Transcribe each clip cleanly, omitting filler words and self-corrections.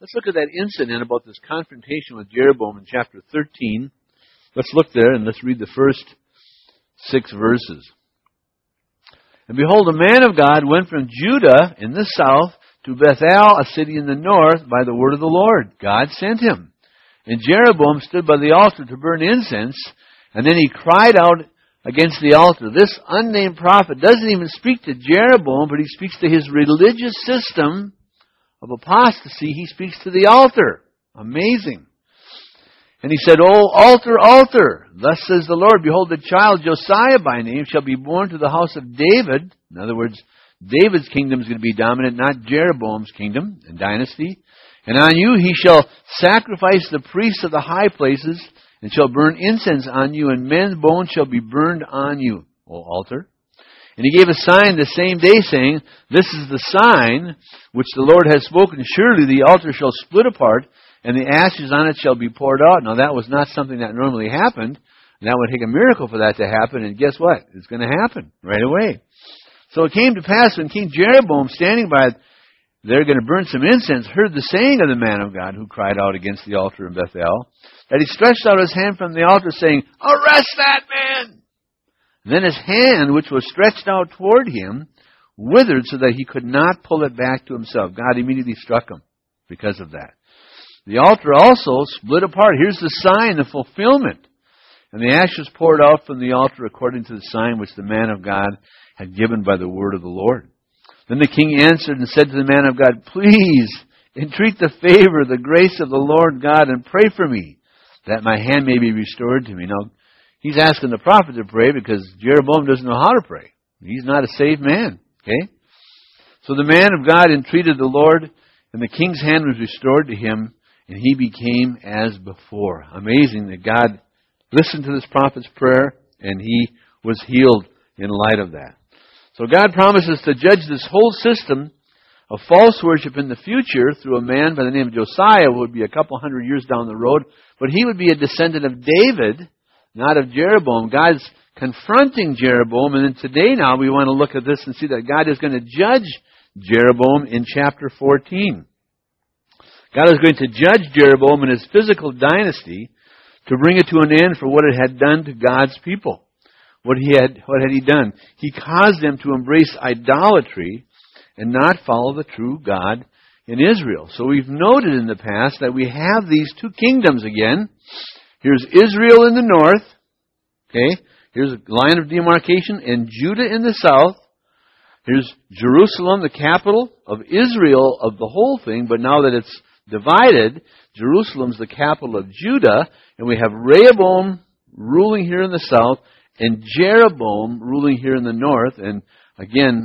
Let's look at that incident about this confrontation with Jeroboam in chapter 13. Let's look there and let's read the first 6 verses. And behold, a man of God went from Judah in the south to Bethel, a city in the north, by the word of the Lord. God sent him. And Jeroboam stood by the altar to burn incense, and then he cried out against the altar. This unnamed prophet doesn't even speak to Jeroboam, but he speaks to his religious system of apostasy. He speaks to the altar. Amazing. And he said, O altar, altar, thus says the Lord, behold, the child Josiah by name shall be born to the house of David. In other words, David's kingdom is going to be dominant, not Jeroboam's kingdom and dynasty. And on you he shall sacrifice the priests of the high places, and shall burn incense on you, and men's bones shall be burned on you, O altar. And he gave a sign the same day, saying, This is the sign which the Lord has spoken. Surely the altar shall split apart, and the ashes on it shall be poured out. Now that was not something that normally happened. That would take a miracle for that to happen, and guess what? It's going to happen right away. So it came to pass when King Jeroboam, standing by, they're going to burn some incense, heard the saying of the man of God who cried out against the altar in Bethel, that he stretched out his hand from the altar, saying, Arrest that man! And then his hand, which was stretched out toward him, withered so that he could not pull it back to himself. God immediately struck him because of that. The altar also split apart. Here's the sign, the fulfillment. And the ashes poured out from the altar according to the sign which the man of God had given by the word of the Lord. Then the king answered and said to the man of God, Please entreat the favor, the grace of the Lord God, and pray for me, that my hand may be restored to me. Now, he's asking the prophet to pray because Jeroboam doesn't know how to pray. He's not a saved man. Okay? So the man of God entreated the Lord, and the king's hand was restored to him, and he became as before. Amazing that God listened to this prophet's prayer, and he was healed in light of that. So God promises to judge this whole system of false worship in the future through a man by the name of Josiah, who would be a couple hundred years down the road, but he would be a descendant of David, not of Jeroboam. God's confronting Jeroboam, and then today now we want to look at this and see that God is going to judge Jeroboam in chapter 14. God is going to judge Jeroboam and his physical dynasty to bring it to an end for what it had done to God's people. What had he done? He caused them to embrace idolatry and not follow the true God in Israel. So we've noted in the past that we have these 2 kingdoms again. Here's Israel in the north. Okay? Here's a line of demarcation, and Judah in the south. Here's Jerusalem, the capital of Israel, of the whole thing, but now that it's divided, Jerusalem's the capital of Judah, and we have Rehoboam ruling here in the south, and Jeroboam ruling here in the north. And again,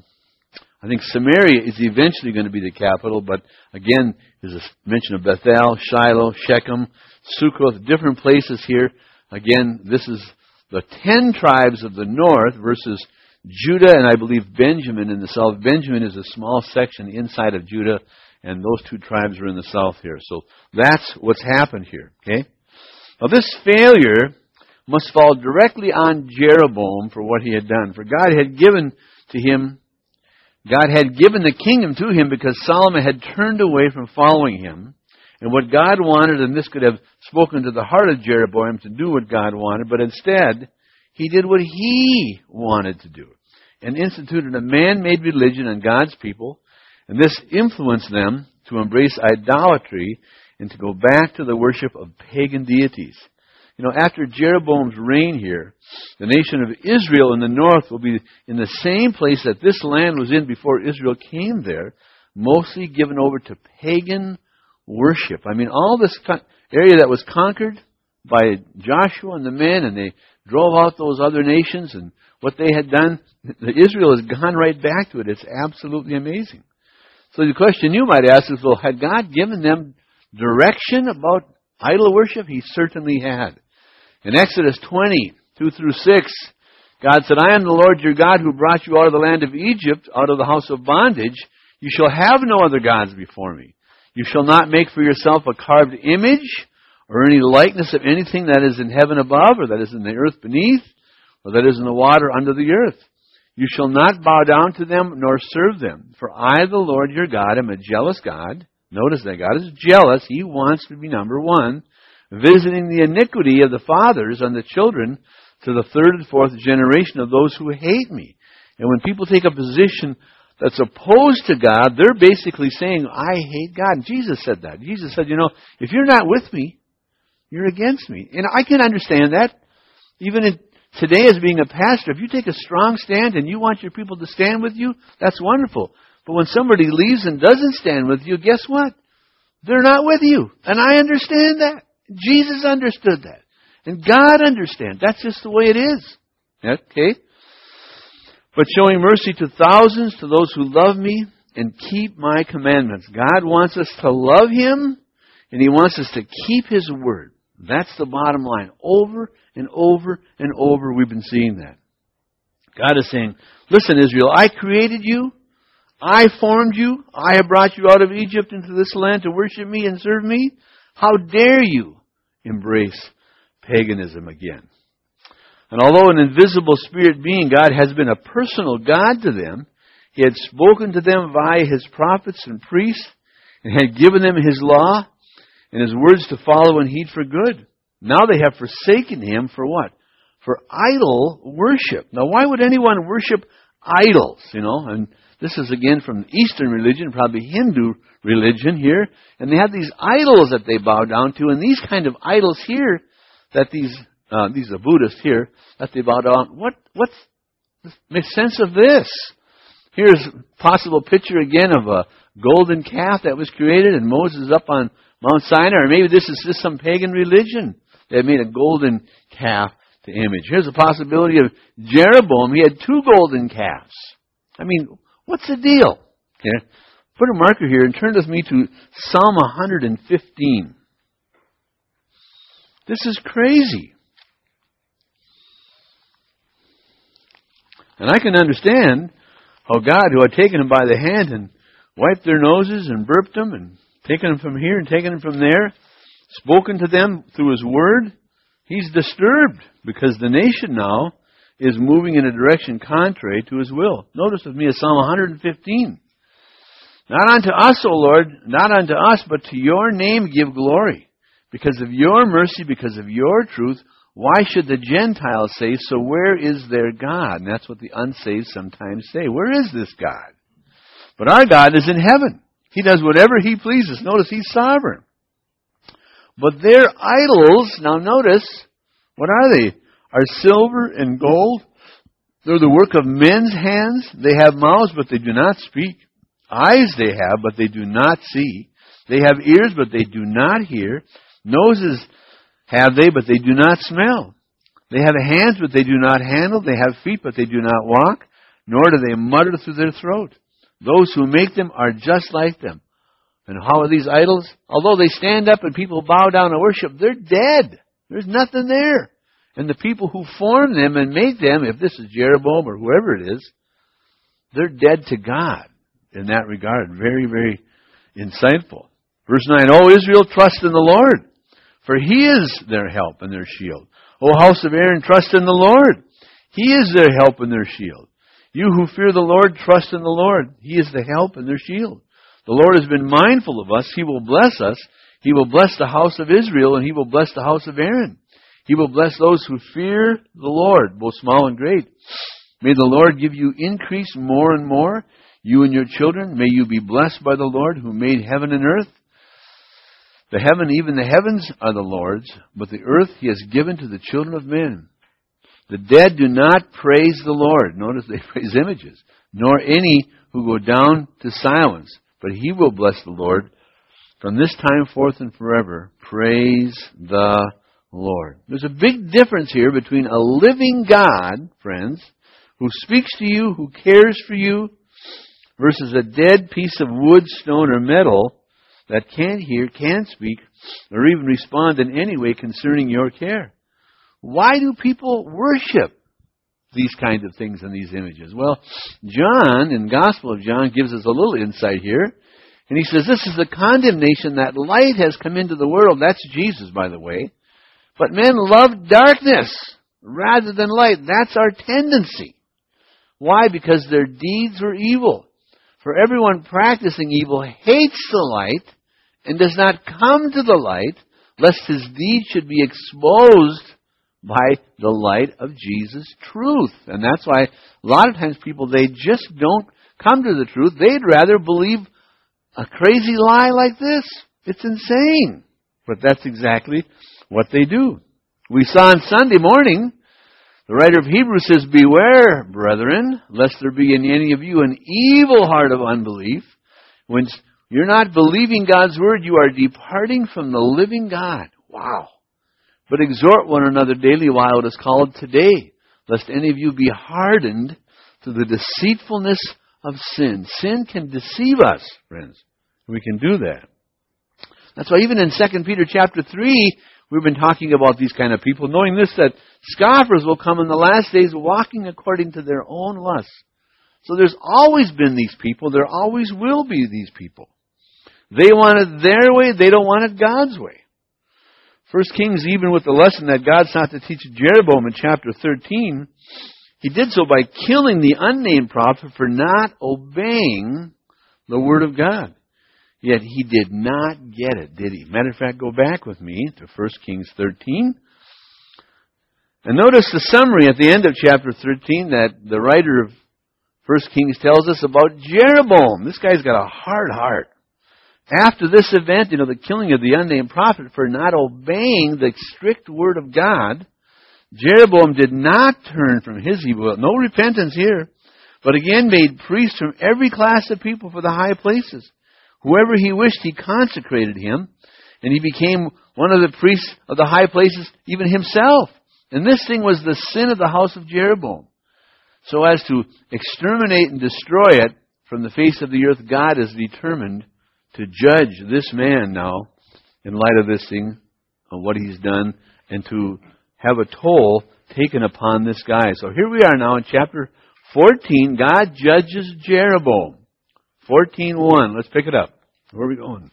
I think Samaria is eventually going to be the capital, but again, there's a mention of Bethel, Shiloh, Shechem, Sukkoth, different places here. Again, this is the 10 tribes of the north versus Judah and I believe Benjamin in the south. Benjamin is a small section inside of Judah, and those 2 tribes are in the south here. So that's what's happened here. Okay? Now this failure must fall directly on Jeroboam for what he had done. For God had given the kingdom to him because Solomon had turned away from following him. And what God wanted, and this could have spoken to the heart of Jeroboam to do what God wanted, but instead, he did what he wanted to do and instituted a man-made religion on God's people, and this influenced them to embrace idolatry and to go back to the worship of pagan deities. You know, after Jeroboam's reign here, the nation of Israel in the north will be in the same place that this land was in before Israel came there, mostly given over to pagan worship. I mean, all this area that was conquered by Joshua and the men, and they drove out those other nations, and what they had done, Israel has gone right back to it. It's absolutely amazing. So the question you might ask is, well, had God given them direction about idol worship? He certainly had. In Exodus 20, 2 through 6, God said, I am the Lord your God who brought you out of the land of Egypt, out of the house of bondage. You shall have no other gods before me. You shall not make for yourself a carved image or any likeness of anything that is in heaven above, or that is in the earth beneath, or that is in the water under the earth. You shall not bow down to them nor serve them. For I, the Lord your God, am a jealous God, Notice that God is jealous. He wants to be number one, visiting the iniquity of the fathers on the children to the third and fourth generation of those who hate me. And when people take a position that's opposed to God, they're basically saying, I hate God. And Jesus said that. Jesus said, if you're not with me, you're against me. And I can understand that. Even today as being a pastor, if you take a strong stand and you want your people to stand with you, that's wonderful. But when somebody leaves and doesn't stand with you, guess what? They're not with you. And I understand that. Jesus understood that. And God understands. That's just the way it is. Okay? But showing mercy to thousands, to those who love me and keep my commandments. God wants us to love Him, and He wants us to keep His word. That's the bottom line. Over and over and over we've been seeing that. God is saying, listen, Israel, I created you. I formed you. I have brought you out of Egypt into this land to worship me and serve me. How dare you embrace paganism again? And although an invisible spirit being, God has been a personal God to them. He had spoken to them via His prophets and priests and had given them His law and His words to follow and heed for good. Now they have forsaken Him for what? For idol worship. Now why would anyone worship idols? And this is again from Eastern religion, probably Hindu religion here. And they have these idols that they bow down to. And these kind of idols here, that these are Buddhists here, that they bow down. What's makes sense of this? Here's a possible picture again of a golden calf that was created and Moses up on Mount Sinai. Or maybe this is just some pagan religion. They made a golden calf to image. Here's a possibility of Jeroboam. He had 2 golden calves. I mean, what's the deal? Okay. Put a marker here and turn with me to Psalm 115. This is crazy. And I can understand how God, who had taken them by the hand and wiped their noses and burped them and taken them from here and taken them from there, spoken to them through His word, He's disturbed because the nation now is moving in a direction contrary to His will. Notice with me Psalm 115. Not unto us, O Lord, not unto us, but to your name give glory. Because of your mercy, because of your truth, why should the Gentiles say, so where is their God? And that's what the unsaved sometimes say. Where is this God? But our God is in heaven. He does whatever He pleases. Notice He's sovereign. But their idols, now notice, what are they? Are silver and gold. They're the work of men's hands. They have mouths, but they do not speak. Eyes they have, but they do not see. They have ears, but they do not hear. Noses have they, but they do not smell. They have hands, but they do not handle. They have feet, but they do not walk. Nor do they mutter through their throat. Those who make them are just like them. And how are these idols? Although they stand up and people bow down and worship, they're dead. There's nothing there. And the people who form them and make them, if this is Jeroboam or whoever it is, they're dead to God in that regard. Very, very insightful. Verse 9, O Israel, trust in the Lord, for He is their help and their shield. O house of Aaron, trust in the Lord. He is their help and their shield. You who fear the Lord, trust in the Lord. He is the help and their shield. The Lord has been mindful of us. He will bless us. He will bless the house of Israel, and He will bless the house of Aaron. He will bless those who fear the Lord, both small and great. May the Lord give you increase more and more. You and your children, may you be blessed by the Lord who made heaven and earth. The heaven, even the heavens, are the Lord's, but the earth He has given to the children of men. The dead do not praise the Lord. Notice they praise images. Nor any who go down to silence. But He will bless the Lord from this time forth and forever. Praise the Lord. There's a big difference here between a living God, friends, who speaks to you, who cares for you, versus a dead piece of wood, stone, or metal that can't hear, can't speak, or even respond in any way concerning your care. Why do people worship these kinds of things and these images? Well, John, in Gospel of John, gives us a little insight here. And he says, this is the condemnation that light has come into the world. That's Jesus, by the way. But men love darkness rather than light. That's our tendency. Why? Because their deeds were evil. For everyone practicing evil hates the light and does not come to the light, lest his deeds should be exposed by the light of Jesus' truth. And that's why a lot of times people, they just don't come to the truth. They'd rather believe a crazy lie like this. It's insane. But that's exactly what they do. We saw on Sunday morning, the writer of Hebrews says, "Beware, brethren, lest there be in any of you an evil heart of unbelief. When you're not believing God's word, you are departing from the living God." Wow. "But exhort one another daily while it is called today, lest any of you be hardened to the deceitfulness of sin." Sin can deceive us, friends. We can do that. That's why even in 2 Peter chapter 3, we've been talking about these kind of people, knowing this, that scoffers will come in the last days walking according to their own lusts. So there's always been these people. There always will be these people. They want it their way. They don't want it God's way. 1 Kings, even with the lesson that God sought to teach Jeroboam in chapter 13, he did so by killing the unnamed prophet for not obeying the word of God. Yet he did not get it, did he? Matter of fact, go back with me to 1 Kings 13. And notice the summary at the end of chapter 13 that the writer of 1 Kings tells us about Jeroboam. This guy's got a hard heart. After this event, the killing of the unnamed prophet for not obeying the strict word of God, Jeroboam did not turn from his evil. No repentance here. But again made priests from every class of people for the high places. Whoever he wished, he consecrated him. And he became one of the priests of the high places, even himself. And this thing was the sin of the house of Jeroboam. So as to exterminate and destroy it from the face of the earth, God is determined to judge this man now in light of this thing, of what he's done, and to have a toll taken upon this guy. So here we are now in chapter 14. God judges Jeroboam. 14:1. Let's pick it up. Where are we going?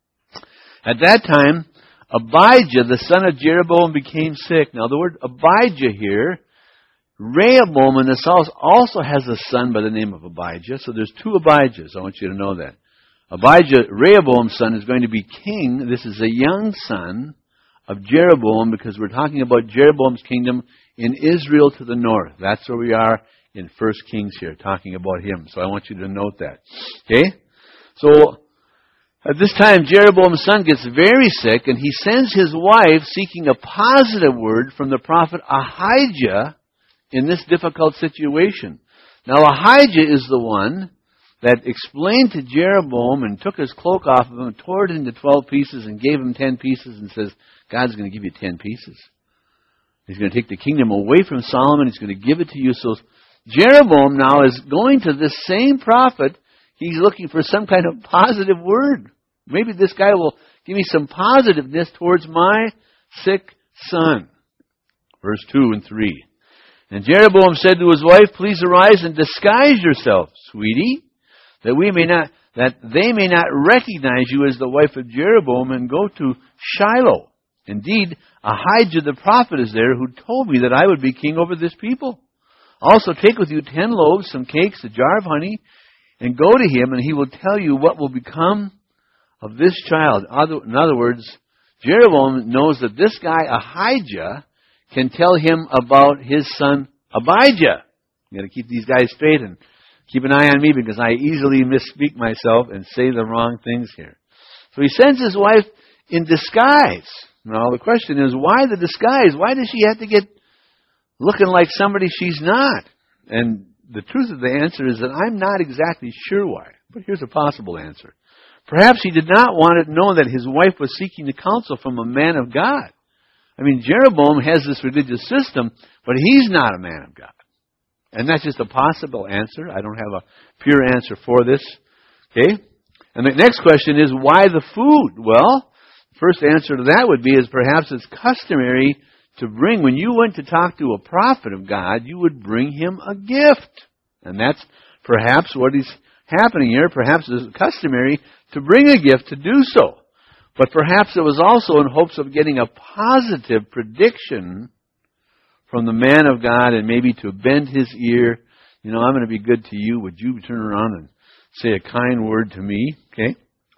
At that time, Abijah, the son of Jeroboam, became sick. Now the word Abijah here, Rehoboam in the south also has a son by the name of Abijah. So there's two Abijahs. I want you to know that. Abijah, Rehoboam's son, is going to be king. This is a young son of Jeroboam, because we're talking about Jeroboam's kingdom in Israel to the north. That's where we are in 1 Kings here, talking about him. So I want you to note that. Okay? So at this time, Jeroboam's son gets very sick, and he sends his wife seeking a positive word from the prophet Ahijah in this difficult situation. Now Ahijah is the one that explained to Jeroboam and took his cloak off of him, tore it into 12 pieces and gave him 10 pieces and says, God's going to give you 10 pieces. He's going to take the kingdom away from Solomon. He's going to give it to you. So Jeroboam now is going to this same prophet. He's looking for some kind of positive word. Maybe this guy will give me some positiveness towards my sick son. Verse 2 and 3. And Jeroboam said to his wife, "Please arise and disguise yourself, sweetie, that they may not recognize you as the wife of Jeroboam, and go to Shiloh. Indeed, Ahijah the prophet is there, who told me that I would be king over this people. Also take with you 10 loaves, some cakes, a jar of honey, and go to him, and he will tell you what will become of this child." In other words, Jeroboam knows that this guy, Ahijah, can tell him about his son, Abijah. You've got to keep these guys straight and keep an eye on me, because I easily misspeak myself and say the wrong things here. So he sends his wife in disguise. Now the question is, why the disguise? Why does she have to get looking like somebody she's not? And the truth of the answer is that I'm not exactly sure why. But here's a possible answer. Perhaps he did not want it known that his wife was seeking the counsel from a man of God. I mean, Jeroboam has this religious system, but he's not a man of God. And that's just a possible answer. I don't have a pure answer for this. Okay? And the next question is, why the food? Well, first answer to that would be is perhaps it's customary to bring, when you went to talk to a prophet of God, you would bring him a gift. And that's perhaps what is happening here. Perhaps it's customary to bring a gift to do so. But perhaps it was also in hopes of getting a positive prediction from the man of God, and maybe to bend his ear. I'm going to be good to you. Would you turn around and say a kind word to me? Okay?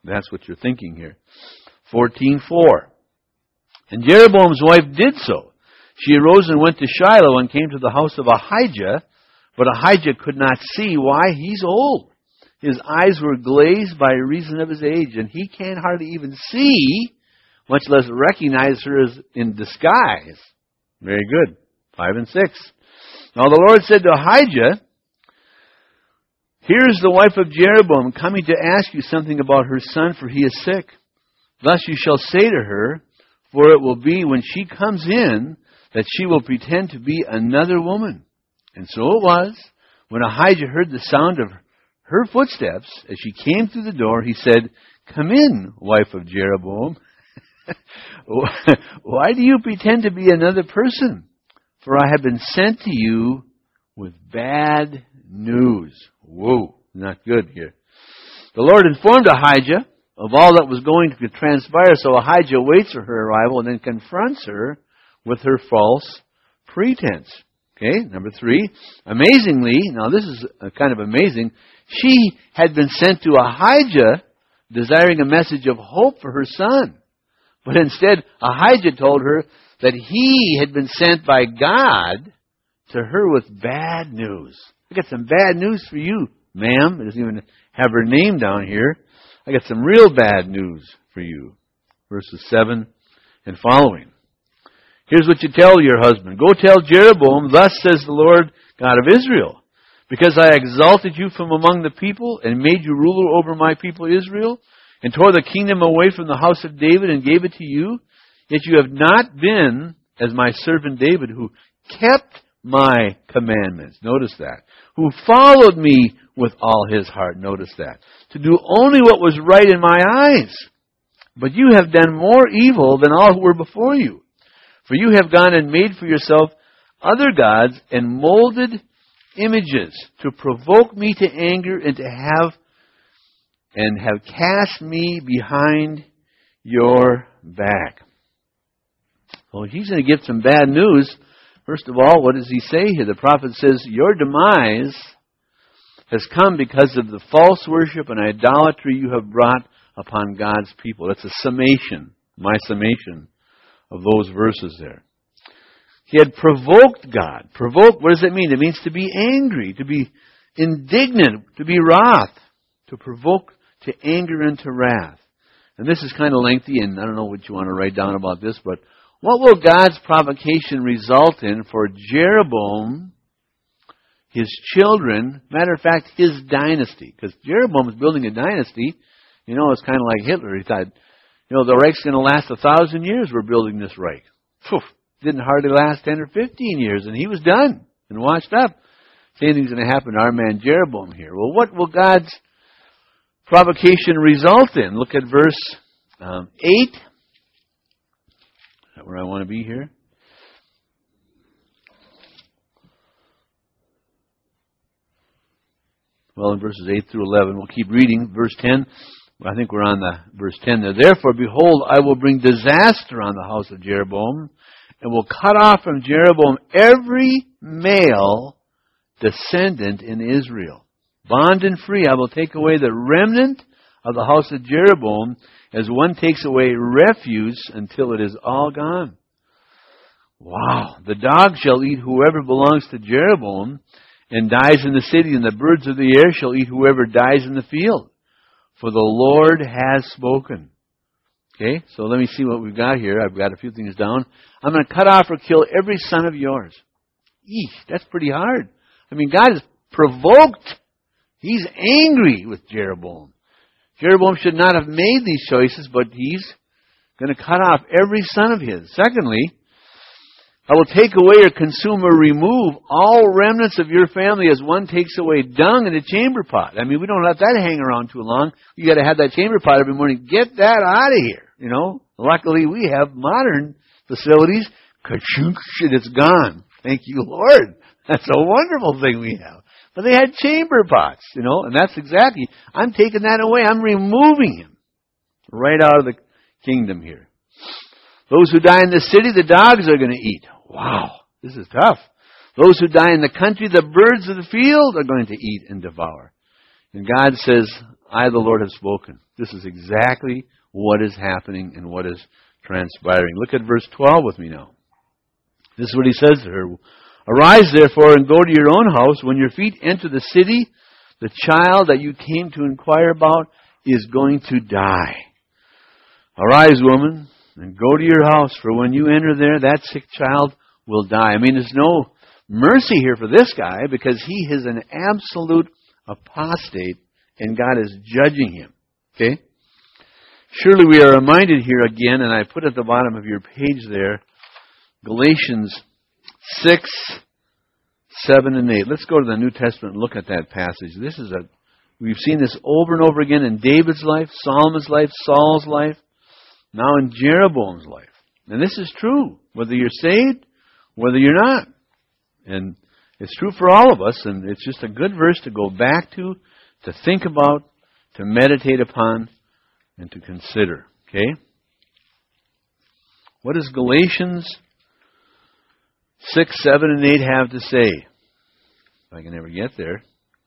That's what you're thinking here. 14:4. And Jeroboam's wife did so. She arose and went to Shiloh and came to the house of Ahijah, but Ahijah could not see. Why? He's old. His eyes were glazed by reason of his age, and he can't hardly even see, much less recognize her as in disguise. Very good. 5 and 6. Now the Lord said to Ahijah, here is the wife of Jeroboam coming to ask you something about her son, for he is sick. Thus you shall say to her, for it will be when she comes in that she will pretend to be another woman. And so it was, when Ahijah heard the sound of her footsteps as she came through the door, he said, come in, wife of Jeroboam. Why do you pretend to be another person? For I have been sent to you with bad news. Whoa, not good here. The Lord informed Ahijah of all that was going to transpire, so Ahijah waits for her arrival and then confronts her with her false pretense. Okay, number 3. Amazingly, now this is kind of amazing, she had been sent to Ahijah desiring a message of hope for her son. But instead, Ahijah told her that he had been sent by God to her with bad news. I got some bad news for you, ma'am. It doesn't even have her name down here. I got some real bad news for you. Verses 7 and following. Here's what you tell your husband. Go tell Jeroboam, thus says the Lord God of Israel, because I exalted you from among the people and made you ruler over my people Israel, and tore the kingdom away from the house of David and gave it to you, yet you have not been as my servant David, who kept my commandments. Notice that. Who followed me with all his heart. Notice that. To do only what was right in my eyes. But you have done more evil than all who were before you. For you have gone and made for yourself other gods and molded images to provoke me to anger and have cast me behind your back. Well, he's going to give some bad news. First of all, what does he say here? The prophet says, your demise has come because of the false worship and idolatry you have brought upon God's people. That's a summation, my summation of those verses there. He had provoked God. Provoke, what does it mean? It means to be angry, to be indignant, to be wroth, to provoke to anger and to wrath. And this is kind of lengthy, and I don't know what you want to write down about this, but what will God's provocation result in for Jeroboam, his children, matter of fact, his dynasty? Because Jeroboam is building a dynasty. You know, it's kind of like Hitler. He thought, you know, the Reich's going to last 1,000 years. We're building this Reich. Phew, didn't hardly last 10 or 15 years, and he was done and washed up. Same thing's going to happen to our man Jeroboam here. Well, what will God's provocation result in? Look at verse 8. Is that where I want to be here? Well, in verses 8 through 11, we'll keep reading. Verse 10, I think we're on the verse 10 there. Therefore, behold, I will bring disaster on the house of Jeroboam, and will cut off from Jeroboam every male descendant in Israel. Bond and free, I will take away the remnant of the house of Jeroboam, as one takes away refuse until it is all gone. Wow. The dog shall eat whoever belongs to Jeroboam and dies in the city, and the birds of the air shall eat whoever dies in the field. For the Lord has spoken. Okay, so let me see what we've got here. I've got a few things down. I'm going to cut off or kill every son of yours. Eesh, that's pretty hard. I mean, God is provoked. He's angry with Jeroboam. Jeroboam should not have made these choices, but he's going to cut off every son of his. Secondly, I will take away or consume or remove all remnants of your family as one takes away dung in a chamber pot. I mean, we don't let that hang around too long. You got to have that chamber pot every morning. Get that out of here. You know, luckily we have modern facilities. Ka-chunk, it's gone. Thank you, Lord. That's a wonderful thing we have. But they had chamber pots, you know, and that's exactly, I'm taking that away. I'm removing him right out of the kingdom here. Those who die in the city, the dogs are going to eat. Wow, this is tough. Those who die in the country, the birds of the field are going to eat and devour. And God says, I, the Lord, have spoken. This is exactly what is happening and what is transpiring. Look at verse 12 with me now. This is what he says to her. Arise, therefore, and go to your own house. When your feet enter the city, the child that you came to inquire about is going to die. Arise, woman, and go to your house, for when you enter there, that sick child will die. I mean, there's no mercy here for this guy because he is an absolute apostate and God is judging him. Okay? Surely we are reminded here again, and I put at the bottom of your page there, Galatians 6, 7, and 8. Let's go to the New Testament and look at that passage. We've seen this over and over again in David's life, Solomon's life, Saul's life, now in Jeroboam's life. And this is true, whether you're saved, whether you're not. And it's true for all of us, and it's just a good verse to go back to think about, to meditate upon, and to consider. Okay? What does Galatians 6, 7, and 8 have to say? If I can ever get there.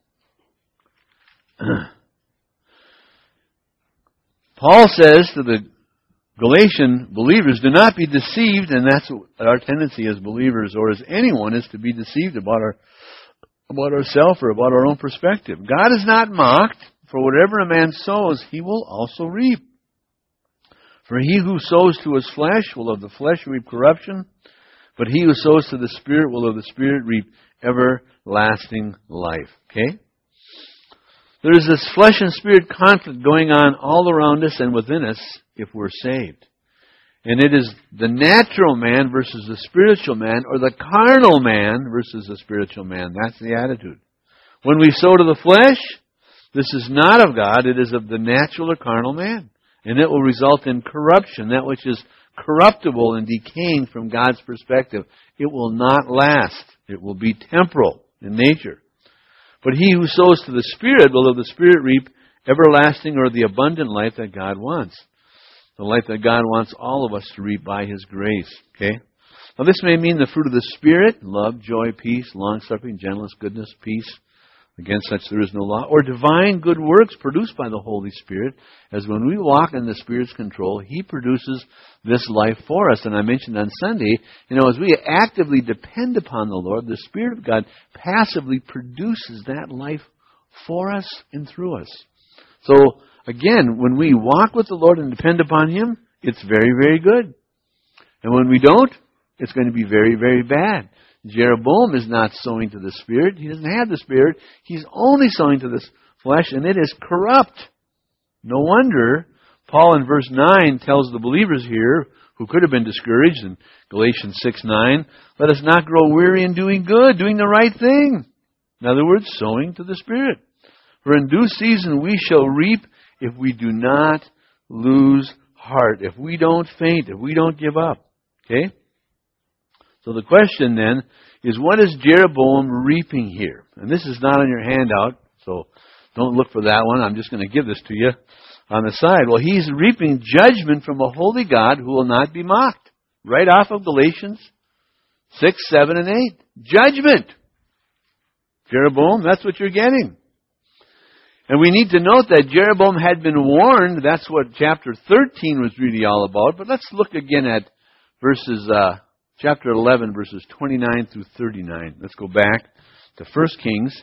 Paul says to the Galatian believers, do not be deceived, and that's what our tendency as believers or as anyone is to be deceived about ourselves or about our own perspective. God is not mocked, for whatever a man sows, he will also reap. For he who sows to his flesh will of the flesh reap corruption, but he who sows to the Spirit will of the Spirit reap everlasting life. Okay? There is this flesh and spirit conflict going on all around us and within us if we're saved. And it is the natural man versus the spiritual man, or the carnal man versus the spiritual man. That's the attitude. When we sow to the flesh, this is not of God, it is of the natural or carnal man. And it will result in corruption, that which is corruptible and decaying from God's perspective. It will not last. It will be temporal in nature. But he who sows to the Spirit will of the Spirit reap everlasting or the abundant life that God wants. The life that God wants all of us to reap by His grace. Okay? Now this may mean the fruit of the Spirit, love, joy, peace, long-suffering, gentleness, goodness, peace. Against such there is no law. Or divine good works produced by the Holy Spirit, as when we walk in the Spirit's control, He produces this life for us. And I mentioned on Sunday, as we actively depend upon the Lord, the Spirit of God passively produces that life for us and through us. So, again, when we walk with the Lord and depend upon Him, it's very, very good. And when we don't, it's going to be very, very bad. Jeroboam is not sowing to the Spirit. He doesn't have the Spirit. He's only sowing to the flesh, and it is corrupt. No wonder Paul in verse 9 tells the believers here, who could have been discouraged in Galatians 6:9, let us not grow weary in doing good, doing the right thing. In other words, sowing to the Spirit. For in due season we shall reap if we do not lose heart, if we don't faint, if we don't give up. Okay? So the question then is, what is Jeroboam reaping here? And this is not on your handout, so don't look for that one. I'm just going to give this to you on the side. Well, he's reaping judgment from a holy God who will not be mocked. Right off of Galatians 6, 7, and 8. Judgment. Jeroboam, that's what you're getting. And we need to note that Jeroboam had been warned. That's what chapter 13 was really all about. But let's look again at chapter 11, verses 29 through 39. Let's go back to 1 Kings.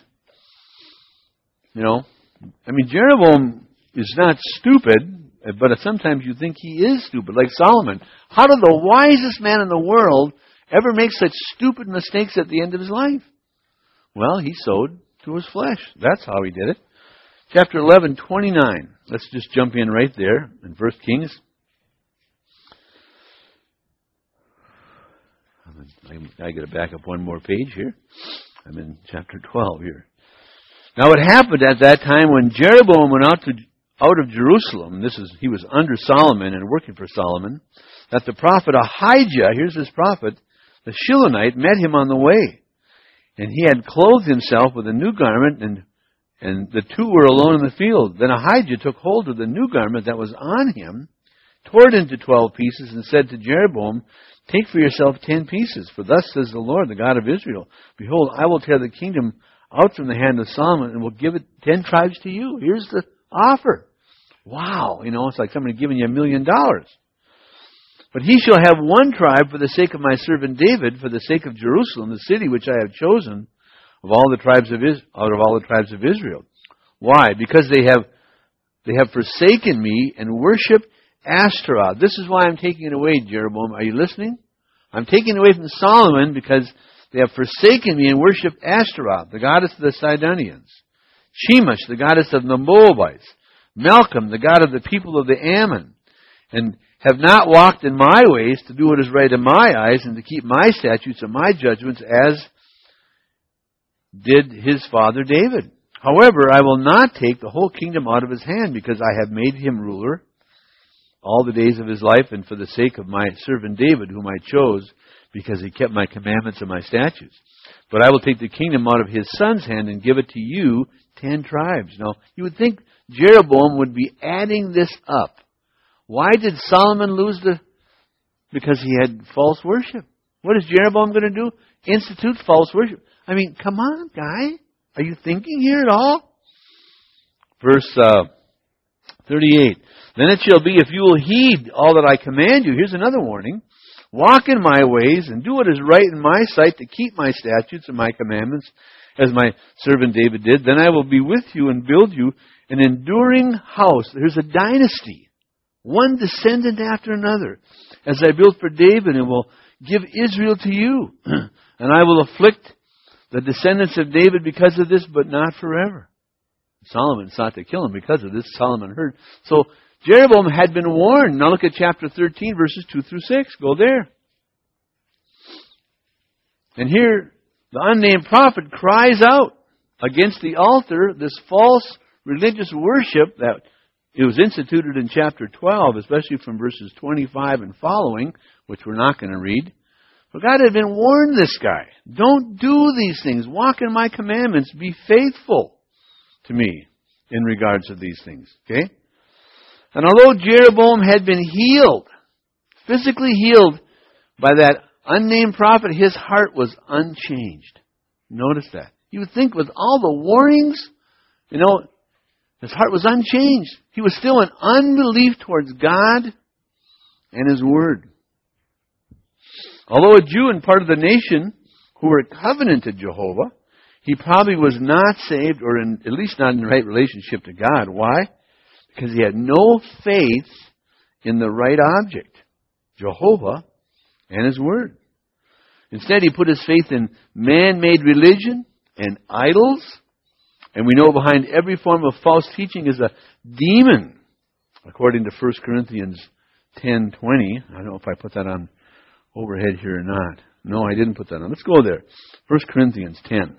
Jeroboam is not stupid, but sometimes you think he is stupid, like Solomon. How did the wisest man in the world ever make such stupid mistakes at the end of his life? Well, he sowed to his flesh. That's how he did it. Chapter 11, 29. Let's just jump in right there in 1 Kings. I got to back up one more page here. I'm in chapter 12 here. Now it happened at that time when Jeroboam went out of Jerusalem, he was under Solomon and working for Solomon, that the prophet Ahijah, here's this prophet, the Shilonite, met him on the way. And he had clothed himself with a new garment, and the two were alone in the field. Then Ahijah took hold of the new garment that was on him, tore it into 12 pieces, and said to Jeroboam, take for yourself 10 pieces, for thus says the Lord, the God of Israel, behold, I will tear the kingdom out from the hand of Solomon and will give it 10 tribes to you. Here's the offer. Wow. It's like somebody giving you $1 million. But he shall have one tribe for the sake of my servant David, for the sake of Jerusalem, the city which I have chosen of all the tribes of out of all the tribes of Israel. Why? Because they have forsaken me and worshipped Ashtaroth. This is why I'm taking it away, Jeroboam. Are you listening? I'm taking it away from Solomon because they have forsaken me and worshipped Ashtaroth, the goddess of the Sidonians. Shemesh, the goddess of the Moabites. Malcham, the god of the people of the Ammon. And have not walked in my ways to do what is right in my eyes and to keep my statutes and my judgments as did his father David. However, I will not take the whole kingdom out of his hand because I have made him ruler all the days of his life and for the sake of my servant David, whom I chose, because he kept my commandments and my statutes. But I will take the kingdom out of his son's hand and give it to you, 10 tribes. Now, you would think Jeroboam would be adding this up. Why did Solomon lose because he had false worship? What is Jeroboam going to do? Institute false worship. I mean, come on, guy. Are you thinking here at all? Verse 38. Then it shall be, if you will heed all that I command you, here's another warning, walk in my ways and do what is right in my sight to keep my statutes and my commandments, as my servant David did, then I will be with you and build you an enduring house. There's a dynasty. One descendant after another, as I built for David, and will give Israel to you. And I will afflict the descendants of David because of this, but not forever. Solomon sought to kill him because of this. Solomon heard. So Jeroboam had been warned. Now look at chapter 13, verses 2 through 6. Go there. And here, the unnamed prophet cries out against the altar, this false religious worship that it was instituted in chapter 12, especially from verses 25 and following, which we're not going to read. But God had been warned this guy. Don't do these things. Walk in my commandments. Be faithful to me in regards to these things. Okay? And although Jeroboam had been healed, physically healed by that unnamed prophet, his heart was unchanged. Notice that. You would think with all the warnings, his heart was unchanged. He was still in unbelief towards God and His Word. Although a Jew and part of the nation who were covenant to Jehovah, he probably was not saved, or at least not in the right relationship to God. Why? Because he had no faith in the right object, Jehovah and His Word. Instead, he put his faith in man-made religion and idols. And we know behind every form of false teaching is a demon, according to 1 Corinthians 10:20. I don't know if I put that on overhead here or not. No, I didn't put that on. Let's go there. 1 Corinthians 10.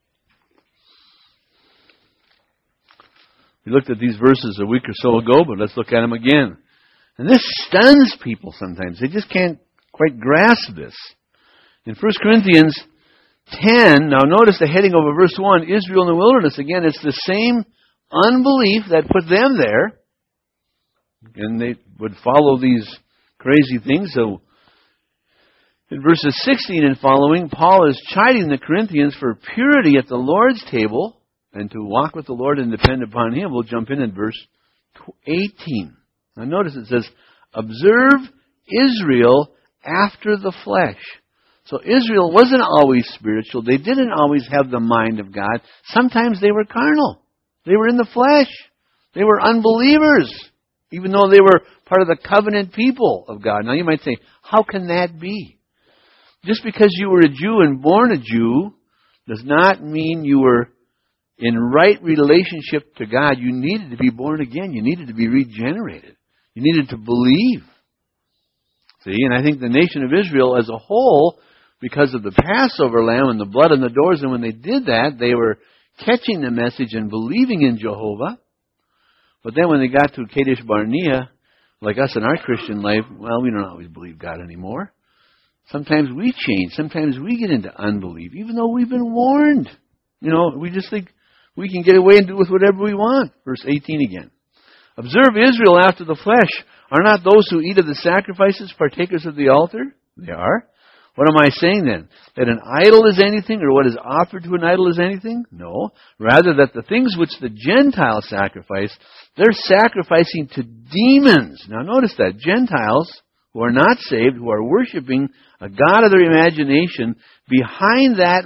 We looked at these verses a week or so ago, but let's look at them again. And this stuns people sometimes. They just can't quite grasp this. In 1 Corinthians 10, now notice the heading over verse 1, Israel in the wilderness. Again, it's the same unbelief that put them there. And they would follow these crazy things. So in verses 16 and following, Paul is chiding the Corinthians for purity at the Lord's table and to walk with the Lord and depend upon Him. We'll jump in verse 18. Now notice it says, observe Israel after the flesh. So Israel wasn't always spiritual. They didn't always have the mind of God. Sometimes they were carnal. They were in the flesh. They were unbelievers, even though they were part of the covenant people of God. Now you might say, how can that be? Just because you were a Jew and born a Jew does not mean you were in right relationship to God. You needed to be born again. You needed to be regenerated. You needed to believe. See, and I think the nation of Israel as a whole, because of the Passover lamb and the blood on the doors, and when they did that, they were catching the message and believing in Jehovah. But then when they got to Kadesh Barnea, like us in our Christian life, well, we don't always believe God anymore. Sometimes we change. Sometimes we get into unbelief, even though we've been warned. We just think we can get away and do with whatever we want. Verse 18 again. Observe Israel after the flesh. Are not those who eat of the sacrifices partakers of the altar? They are. What am I saying then? That an idol is anything, or what is offered to an idol is anything? No. Rather, that the things which the Gentiles sacrifice, they're sacrificing to demons. Now notice that. Gentiles who are not saved, who are worshiping a god of their imagination, behind that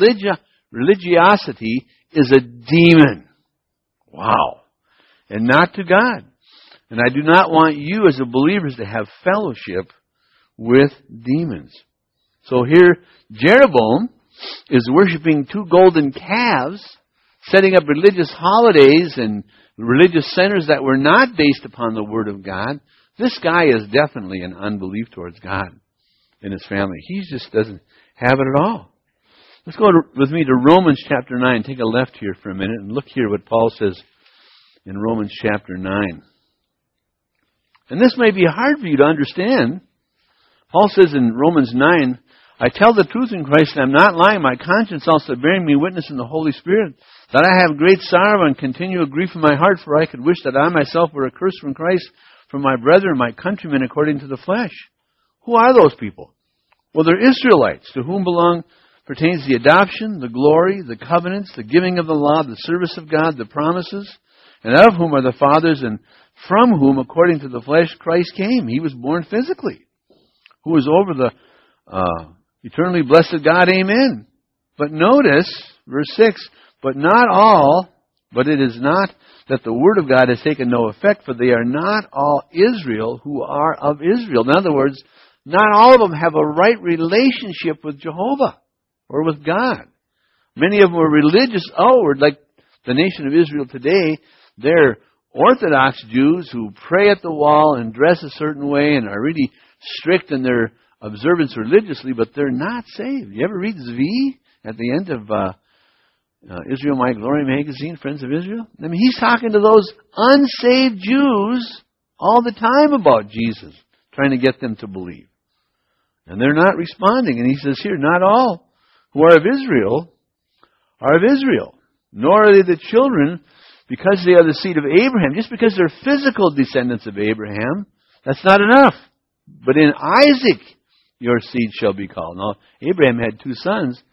religiosity is a demon. Wow. And not to God. And I do not want you as a believers to have fellowship with demons. So here, Jeroboam is worshiping 2 golden calves, setting up religious holidays and religious centers that were not based upon the Word of God. This guy is definitely in unbelief towards God and His family. He just doesn't have it at all. Let's go with me to Romans chapter 9. Take a left here for a minute and look here what Paul says in Romans chapter 9. And this may be hard for you to understand. Paul says in Romans 9, I tell the truth in Christ, and I'm not lying. My conscience also bearing me witness in the Holy Spirit, that I have great sorrow and continual grief in my heart, for I could wish that I myself were accursed from Christ, from my brethren, my countrymen, according to the flesh. Who are those people? Well, they're Israelites, to whom pertains the adoption, the glory, the covenants, the giving of the law, the service of God, the promises, and of whom are the fathers, and from whom, according to the flesh, Christ came. He was born physically. Who is over the eternally blessed God, amen. But notice, verse 6, but not all, but it is not that the word of God has taken no effect, for they are not all Israel who are of Israel. In other words, not all of them have a right relationship with Jehovah or with God. Many of them are religious outward, like the nation of Israel today. They're Orthodox Jews who pray at the wall and dress a certain way and are really strict in their observance religiously, but they're not saved. You ever read Zvi at the end of Israel My Glory magazine, Friends of Israel? I mean, he's talking to those unsaved Jews all the time about Jesus, trying to get them to believe. And they're not responding. And he says here, not all who are of Israel are of Israel, nor are they the children because they are the seed of Abraham. Just because they're physical descendants of Abraham, that's not enough. But in Isaac your seed shall be called. Now, Abraham had 2 sons,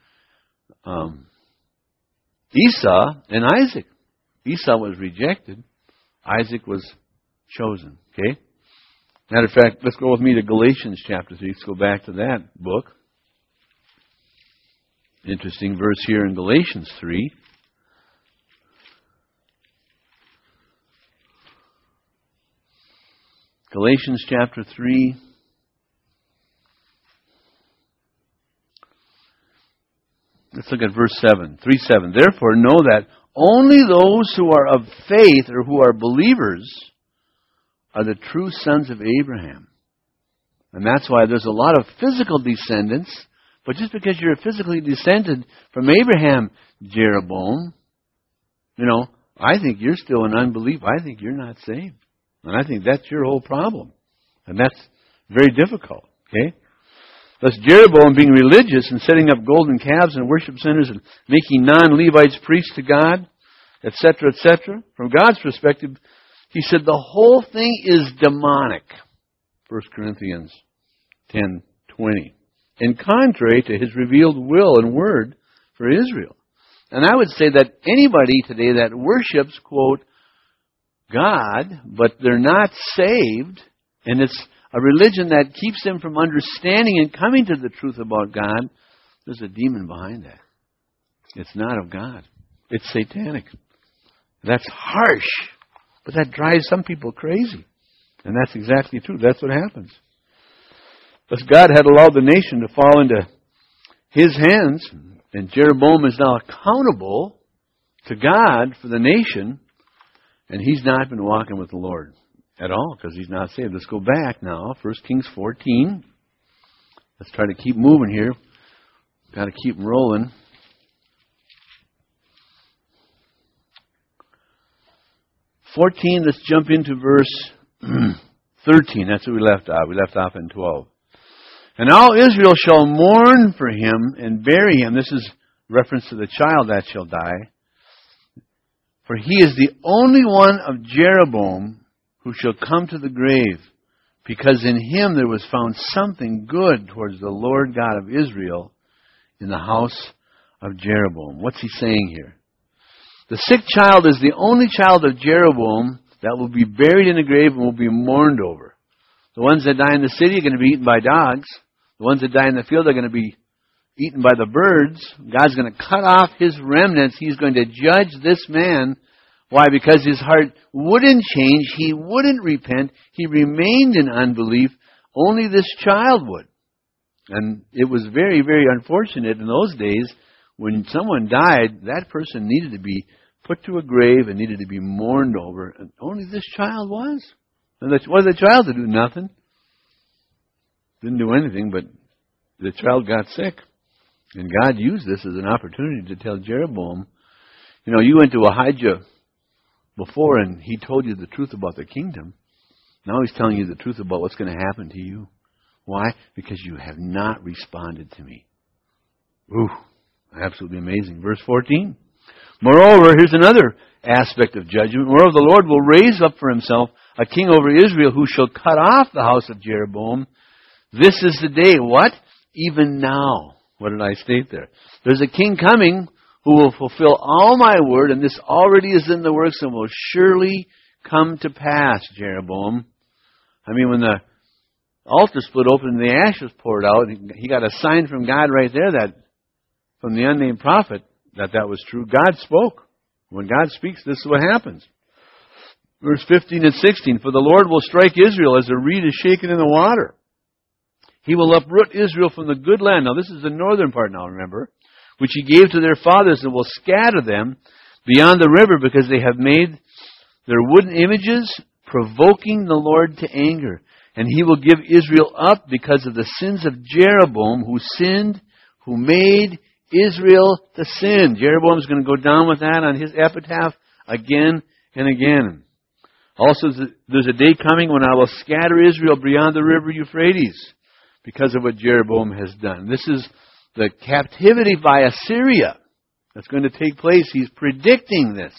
Esau and Isaac. Esau was rejected. Isaac was chosen. Okay? Matter of fact, let's go with me to Galatians chapter 3. Let's go back to that book. Interesting verse here in Galatians 3. Galatians chapter 3. Let's look at verse 7. 3:7. Therefore know that only those who are of faith or who are believers are the true sons of Abraham. And that's why there's a lot of physical descendants. But just because you're physically descended from Abraham, Jeroboam, I think you're still in unbelief. I think you're not saved. And I think that's your whole problem. And that's very difficult. Okay? Thus Jeroboam being religious and setting up golden calves and worship centers and making non-Levites priests to God, etc., etc. From God's perspective, he said the whole thing is demonic. 1 Corinthians 10:20. And contrary to His revealed will and word for Israel. And I would say that anybody today that worships, quote, God, but they're not saved, and it's a religion that keeps them from understanding and coming to the truth about God, there's a demon behind that. It's not of God. It's satanic. That's harsh, but that drives some people crazy. And that's exactly true. That's what happens. But God had allowed the nation to fall into His hands, and Jeroboam is now accountable to God for the nation, and he's not been walking with the Lord at all because he's not saved. Let's go back now, 1 Kings 14. Let's try to keep moving here. Got to keep rolling. Let's jump into verse 13. That's where we left off. We left off in 12. And all Israel shall mourn for him and bury him. This is reference to the child that shall die. For he is the only one of Jeroboam who shall come to the grave. because in him there was found something good towards the Lord God of Israel in the house of Jeroboam. What's he saying here? The sick child is the only child of Jeroboam that will be buried in a grave and will be mourned over. The ones that die in the city are going to be eaten by dogs. The ones that die in the field are going to be eaten by the birds. God's going to cut off his remnants. He's going to judge this man. Why? Because his heart wouldn't change. He wouldn't repent. He remained in unbelief. Only this child would. And it was very, very unfortunate in those days when someone died, that person needed to be put to a grave and needed to be mourned over. And only this child was. And what was the child to do? Nothing. Didn't do anything, but the child got sick. And God used this as an opportunity to tell Jeroboam, you know, you went to Ahijah before and he told you the truth about the kingdom. Now he's telling you the truth about what's going to happen to you. Why? Because you have not responded to me. Ooh, absolutely amazing. Verse 14. Moreover, here's another aspect of judgment. Moreover, the Lord will raise up for himself a king over Israel who shall cut off the house of Jeroboam. This is the day. What? Even now. What did I state there? There's a king coming who will fulfill all my word, and this already is in the works and will surely come to pass, Jeroboam. I mean, when the altar split open and the ash was poured out, he got a sign from God right there, that from the unnamed prophet, that was true. God spoke. When God speaks, this is what happens. Verse 15 and 16, for the Lord will strike Israel as a reed is shaken in the water. He will uproot Israel from the good land. Now this is the northern part now, remember, which he gave to their fathers, and will scatter them beyond the river because they have made their wooden images, provoking the Lord to anger. And he will give Israel up because of the sins of Jeroboam, who sinned, who made Israel to sin. Jeroboam is going to go down with that on his epitaph again and again. Also, there's a day coming when I will scatter Israel beyond the river Euphrates because of what Jeroboam has done. This is the captivity by Assyria that's going to take place. He's predicting this.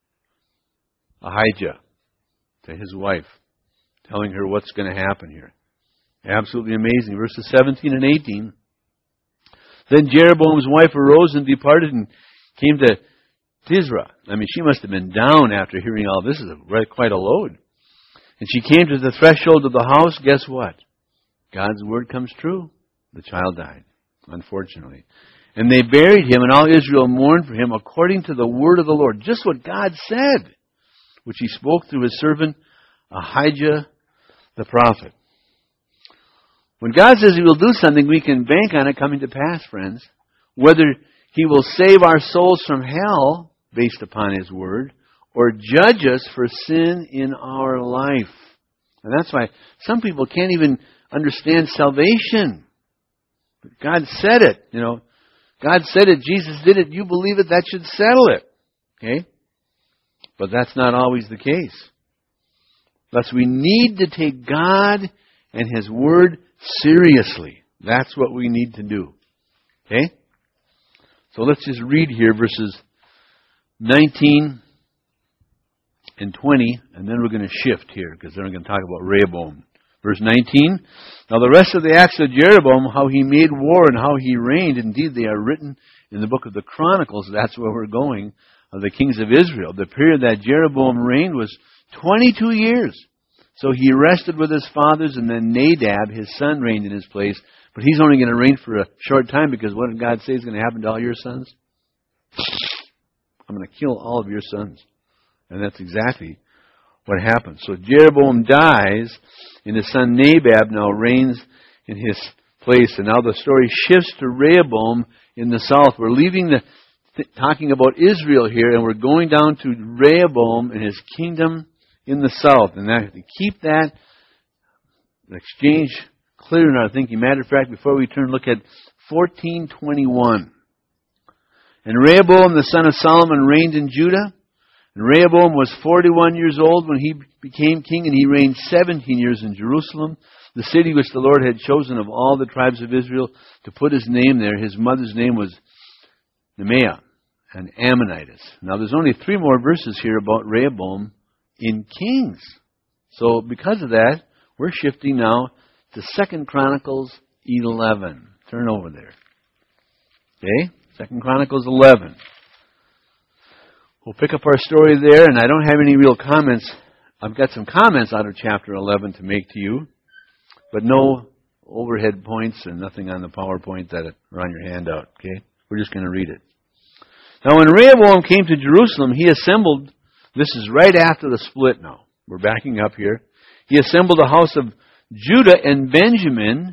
Ahijah to his wife, telling her what's going to happen here. Absolutely amazing. Verses 17 and 18. Then Jeroboam's wife arose and departed and came to Tisra. I mean, she must have been down after hearing all this. This is quite a load. And she came to the threshold of the house. Guess what? God's word comes true. The child died, unfortunately. And they buried him, and all Israel mourned for him according to the word of the Lord. Just what God said, which he spoke through his servant Ahijah the prophet. When God says he will do something, we can bank on it coming to pass, friends. Whether he will save our souls from hell, based upon his word, or judge us for sin in our life. And that's why some people can't even understand salvation. But God said it, you know. God said it, Jesus did it, you believe it, that should settle it. Okay? But that's not always the case. Thus we need to take God and his word seriously. That's what we need to do. Okay? So let's just read here verses 19 and 20, and then we're going to shift here, because then we're going to talk about Rehoboam. Verse 19, now the rest of the acts of Jeroboam, how he made war and how he reigned, indeed they are written in the book of the Chronicles. That's where we're going, of the kings of Israel. The period that Jeroboam reigned was 22 years. So he rested with his fathers, and then Nadab, his son, reigned in his place. But he's only going to reign for a short time, because what did God say is going to happen to all your sons? I'm going to kill all of your sons. And that's exactly what happened. So Jeroboam dies, and his son Nadab now reigns in his place. And now the story shifts to Rehoboam in the south. We're leaving talking about Israel here, and we're going down to Rehoboam and his kingdom in the south. And that, to keep that exchange clear in our thinking. Matter of fact, before we turn, look at 14:21. And Rehoboam the son of Solomon reigned in Judah. And Rehoboam was 41 years old when he became king, and he reigned 17 years in Jerusalem, the city which the Lord had chosen of all the tribes of Israel to put his name there. His mother's name was Nemeah, an Ammonitess. Now there's only 3 more verses here about Rehoboam in Kings. So because of that, We're shifting now to 2 Chronicles 11. Turn over there. Okay? 2 Chronicles 11. We'll pick up our story there, and I don't have any real comments. I've got some comments out of chapter 11 to make to you, but no overhead points and nothing on the PowerPoint that are on your handout. Okay? We're just going to read it. Now, when Rehoboam came to Jerusalem, he assembled, this is right after the split now. We're backing up here. He assembled a house of Judah and Benjamin,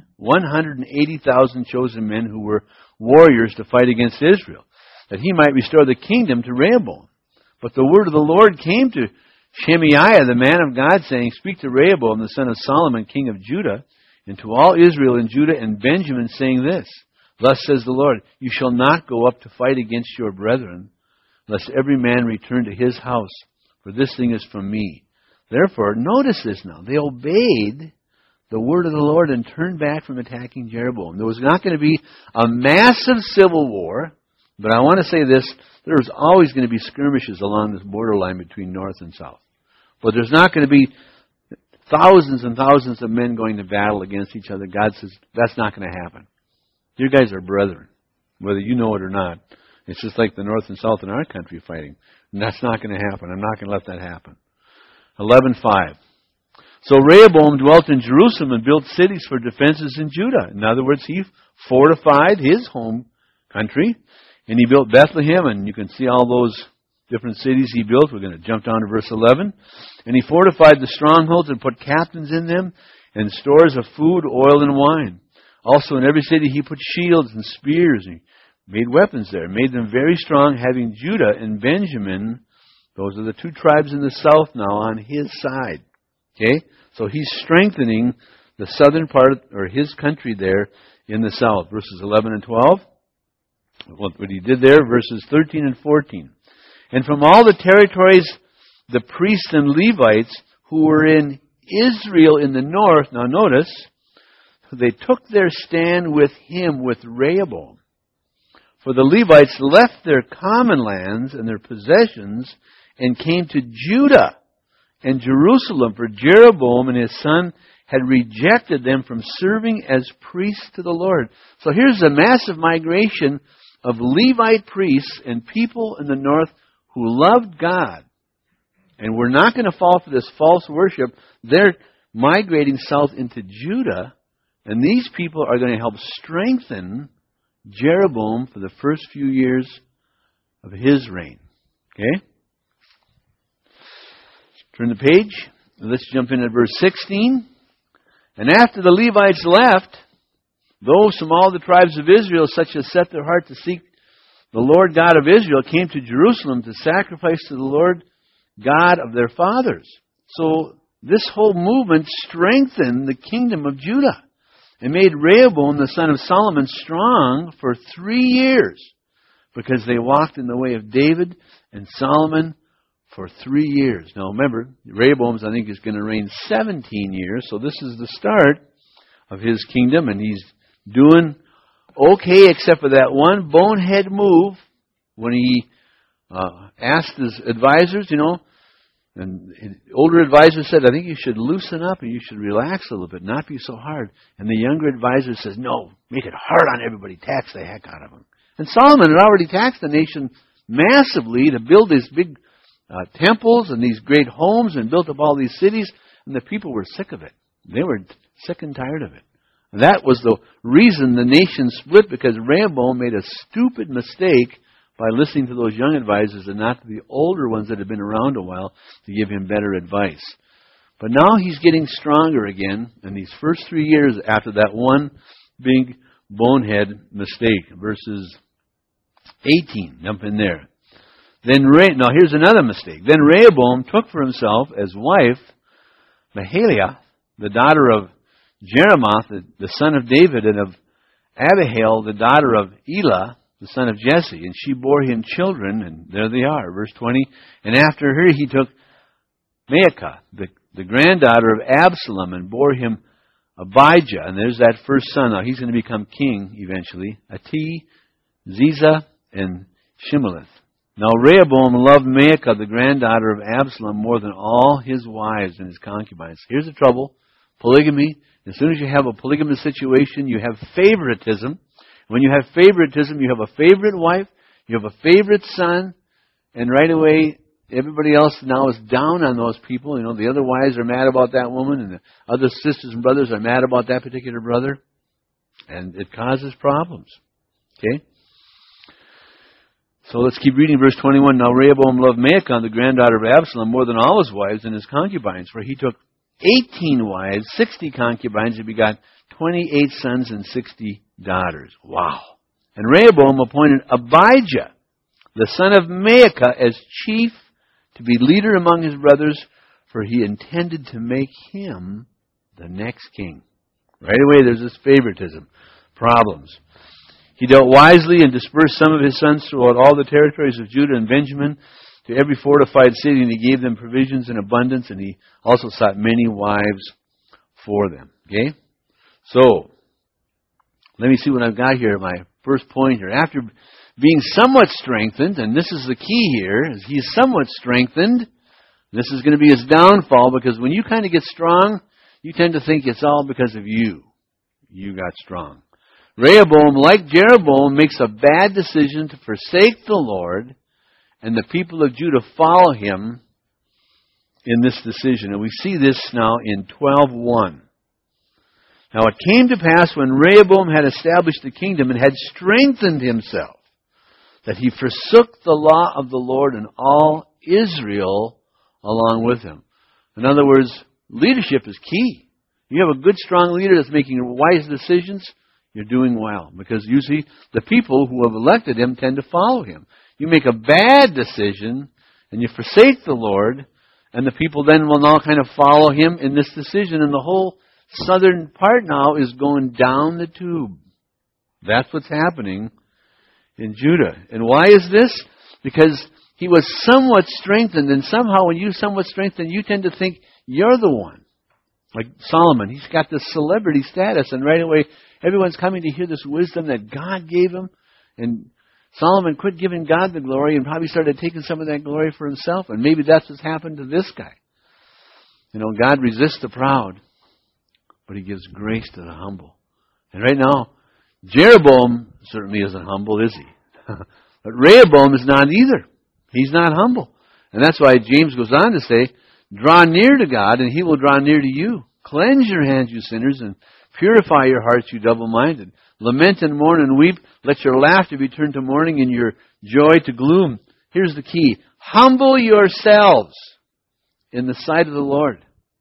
180,000 chosen men who were warriors to fight against Israel, that he might restore the kingdom to Rehoboam. But the word of the Lord came to Shemaiah, the man of God, saying, Speak to Rehoboam, the son of Solomon, king of Judah, and to all Israel and Judah and Benjamin, saying this, Thus says the Lord, You shall not go up to fight against your brethren, lest every man return to his house, for this thing is from me. Therefore, notice this now, they obeyed the word of the Lord and turned back from attacking Jeroboam. There was not going to be a massive civil war, but I want to say this, there's always going to be skirmishes along this borderline between north and south. But there's not going to be thousands and thousands of men going to battle against each other. God says, that's not going to happen. You guys are brethren, whether you know it or not. It's just like the north and south in our country fighting. And that's not going to happen. I'm not going to let that happen. 11:5. So Rehoboam dwelt in Jerusalem and built cities for defenses in Judah. In other words, he fortified his home country, and he built Bethlehem, and you can see all those different cities he built. We're going to jump down to verse 11. And he fortified the strongholds and put captains in them, and stores of food, oil, and wine. Also in every city he put shields and spears, and he made weapons there, made them very strong, having Judah and Benjamin, those are the two tribes in the south now, on his side. Okay? So he's strengthening the southern part, or his country there in the south. Verses 11 and 12. What he did there, verses 13 and 14. And from all the territories, the priests and Levites who were in Israel in the north, now notice, they took their stand with him, with Rehoboam. For the Levites left their common lands and their possessions and came to Judah and Jerusalem, for Jeroboam and his son had rejected them from serving as priests to the Lord. So here's a massive migration of Levite priests and people in the north who loved God. And we're not going to fall for this false worship. They're migrating south into Judah, and these people are going to help strengthen Jeroboam for the first few years of his reign. Okay? Turn the page. Let's jump in at verse 16. And after the Levites left, those from all the tribes of Israel, such as set their heart to seek the Lord God of Israel, came to Jerusalem to sacrifice to the Lord God of their fathers. So this whole movement strengthened the kingdom of Judah and made Rehoboam, the son of Solomon, strong for 3 years, because they walked in the way of David and Solomon for 3 years. Now remember, Rehoboam, I think, is going to reign 17 years, so this is the start of his kingdom, and he's doing okay, except for that one bonehead move when he asked his advisors, and older advisors said, I think you should loosen up and you should relax a little bit, not be so hard. And the younger advisor says, no, make it hard on everybody, tax the heck out of them. And Solomon had already taxed the nation massively to build these big temples and these great homes and built up all these cities, and the people were sick of it. They were sick and tired of it. And that was the reason the nation split, because Rehoboam made a stupid mistake by listening to those young advisors and not to the older ones that had been around a while to give him better advice. But now he's getting stronger again in these first 3 years after that one big bonehead mistake. Verses 18, jump in there. Now here's another mistake. Then Rehoboam took for himself as wife Mahaliah, the daughter of Jeremoth, the son of David, and of Abihail, the daughter of Elah, the son of Jesse. And she bore him children, and there they are, verse 20. And after her he took Maacah, the granddaughter of Absalom, and bore him Abijah. And there's that first son. Now he's going to become king eventually. Ati, Ziza, and Shimeleth. Now Rehoboam loved Maacah, the granddaughter of Absalom, more than all his wives and his concubines. Here's the trouble. polygamy. As soon as you have a polygamous situation, you have favoritism. When you have favoritism, you have a favorite wife, you have a favorite son, and right away, everybody else now is down on those people. You know, the other wives are mad about that woman, and the other sisters and brothers are mad about that particular brother. And it causes problems. Okay? So let's keep reading verse 21. Now Rehoboam loved Maacah, the granddaughter of Absalom, more than all his wives and his concubines, for he took 18 wives, 60 concubines, and begot 28 sons and 60 daughters. Wow. And Rehoboam appointed Abijah, the son of Maacah, as chief to be leader among his brothers, for he intended to make him the next king. Right away, there's this favoritism, problems. He dealt wisely and dispersed some of his sons throughout all the territories of Judah and Benjamin to every fortified city, and he gave them provisions in abundance, and he also sought many wives for them. Okay? So, let me see what I've got here, my first point here. After being somewhat strengthened, and this is the key here, is he's somewhat strengthened. This is going to be his downfall, because when you kind of get strong, you tend to think it's all because of you. You got strong. Rehoboam, like Jeroboam, makes a bad decision to forsake the Lord, and the people of Judah follow him in this decision. And we see this now in 12:1. Now it came to pass when Rehoboam had established the kingdom and had strengthened himself, that he forsook the law of the Lord and all Israel along with him. In other words, leadership is key. You have a good, strong leader that's making wise decisions, you're doing well. Because you see, the people who have elected him tend to follow him. You make a bad decision, and you forsake the Lord, and the people then will now kind of follow him in this decision, and the whole southern part now is going down the tube. That's what's happening in Judah. And why is this? Because he was somewhat strengthened, and somehow when you're somewhat strengthened, you tend to think you're the one. Like Solomon, he's got this celebrity status, and right away everyone's coming to hear this wisdom that God gave him, and Solomon quit giving God the glory and probably started taking some of that glory for himself, and maybe that's what's happened to this guy. You know, God resists the proud, but he gives grace to the humble. And right now, Jeroboam certainly isn't humble, is he? But Rehoboam is not either. He's not humble. And that's why James goes on to say, draw near to God, and he will draw near to you. Cleanse your hands, you sinners, and purify your hearts, you double-minded. Lament and mourn and weep. Let your laughter be turned to mourning and your joy to gloom. Here's the key. Humble yourselves in the sight of the Lord,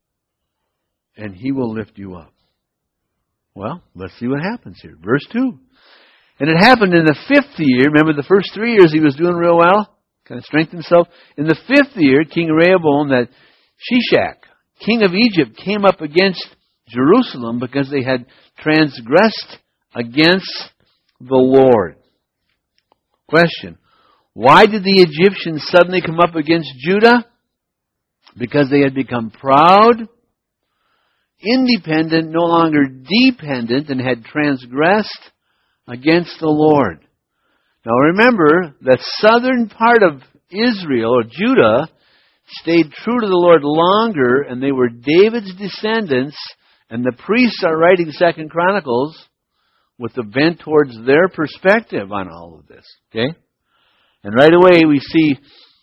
and he will lift you up. Well, let's see what happens here. Verse 2. And it happened in the 5th year. Remember, the first 3 years he was doing real well. Kind of strengthened himself. In the 5th year, King Rehoboam, that Shishak, king of Egypt, came up against Jerusalem because they had transgressed against the Lord. Question. Why did the Egyptians suddenly come up against Judah? Because they had become proud, independent, no longer dependent, and had transgressed against the Lord. Now remember, that southern part of Israel, or Judah, stayed true to the Lord longer, and they were David's descendants, and the priests are writing 2 Chronicles with the bent towards their perspective on all of this. Okay? And right away we see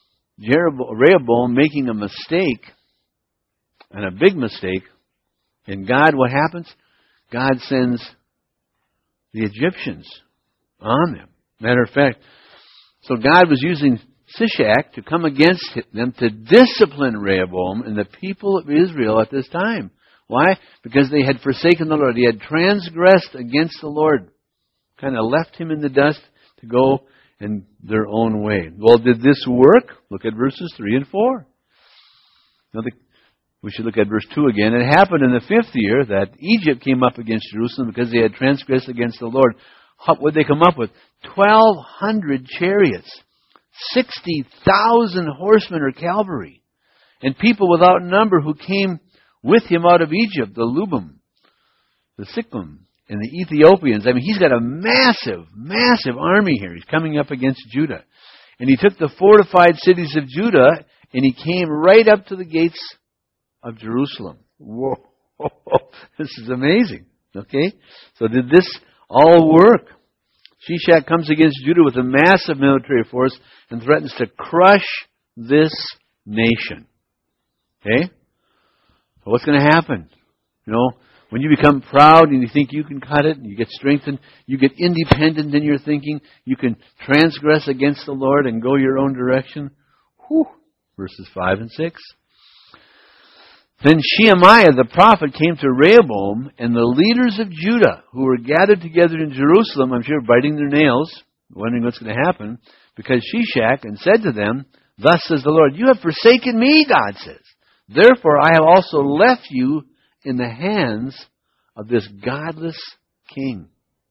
Rehoboam making a mistake, and a big mistake. And God, what happens? God sends the Egyptians on them. Matter of fact, so God was using Shishak to come against them to discipline Rehoboam and the people of Israel at this time. Why? Because they had forsaken the Lord. They had transgressed against the Lord. Kind of left him in the dust to go in their own way. Well, did this work? Look at verses 3 and 4. Now, we should look at verse 2 again. It happened in the 5th year that Egypt came up against Jerusalem because they had transgressed against the Lord. What did they come up with? 1,200 chariots, 60,000 horsemen or cavalry, and people without number who came with him out of Egypt, the Lubim, the Sikkim, and the Ethiopians. I mean, he's got a massive, massive army here. He's coming up against Judah. And he took the fortified cities of Judah, and he came right up to the gates of Jerusalem. Whoa. This is amazing. Okay? So did this all work? Shishak comes against Judah with a massive military force and threatens to crush this nation. Okay? So what's going to happen? When you become proud and you think you can cut it, and you get strengthened, you get independent in your thinking, you can transgress against the Lord and go your own direction. Whew. Verses 5 and 6. Then Shemaiah the prophet came to Rehoboam, and the leaders of Judah, who were gathered together in Jerusalem, I'm sure biting their nails, wondering what's going to happen, because Shishak, and said to them, Thus says the Lord, You have forsaken me, God says. Therefore I have also left you in the hands of this godless king.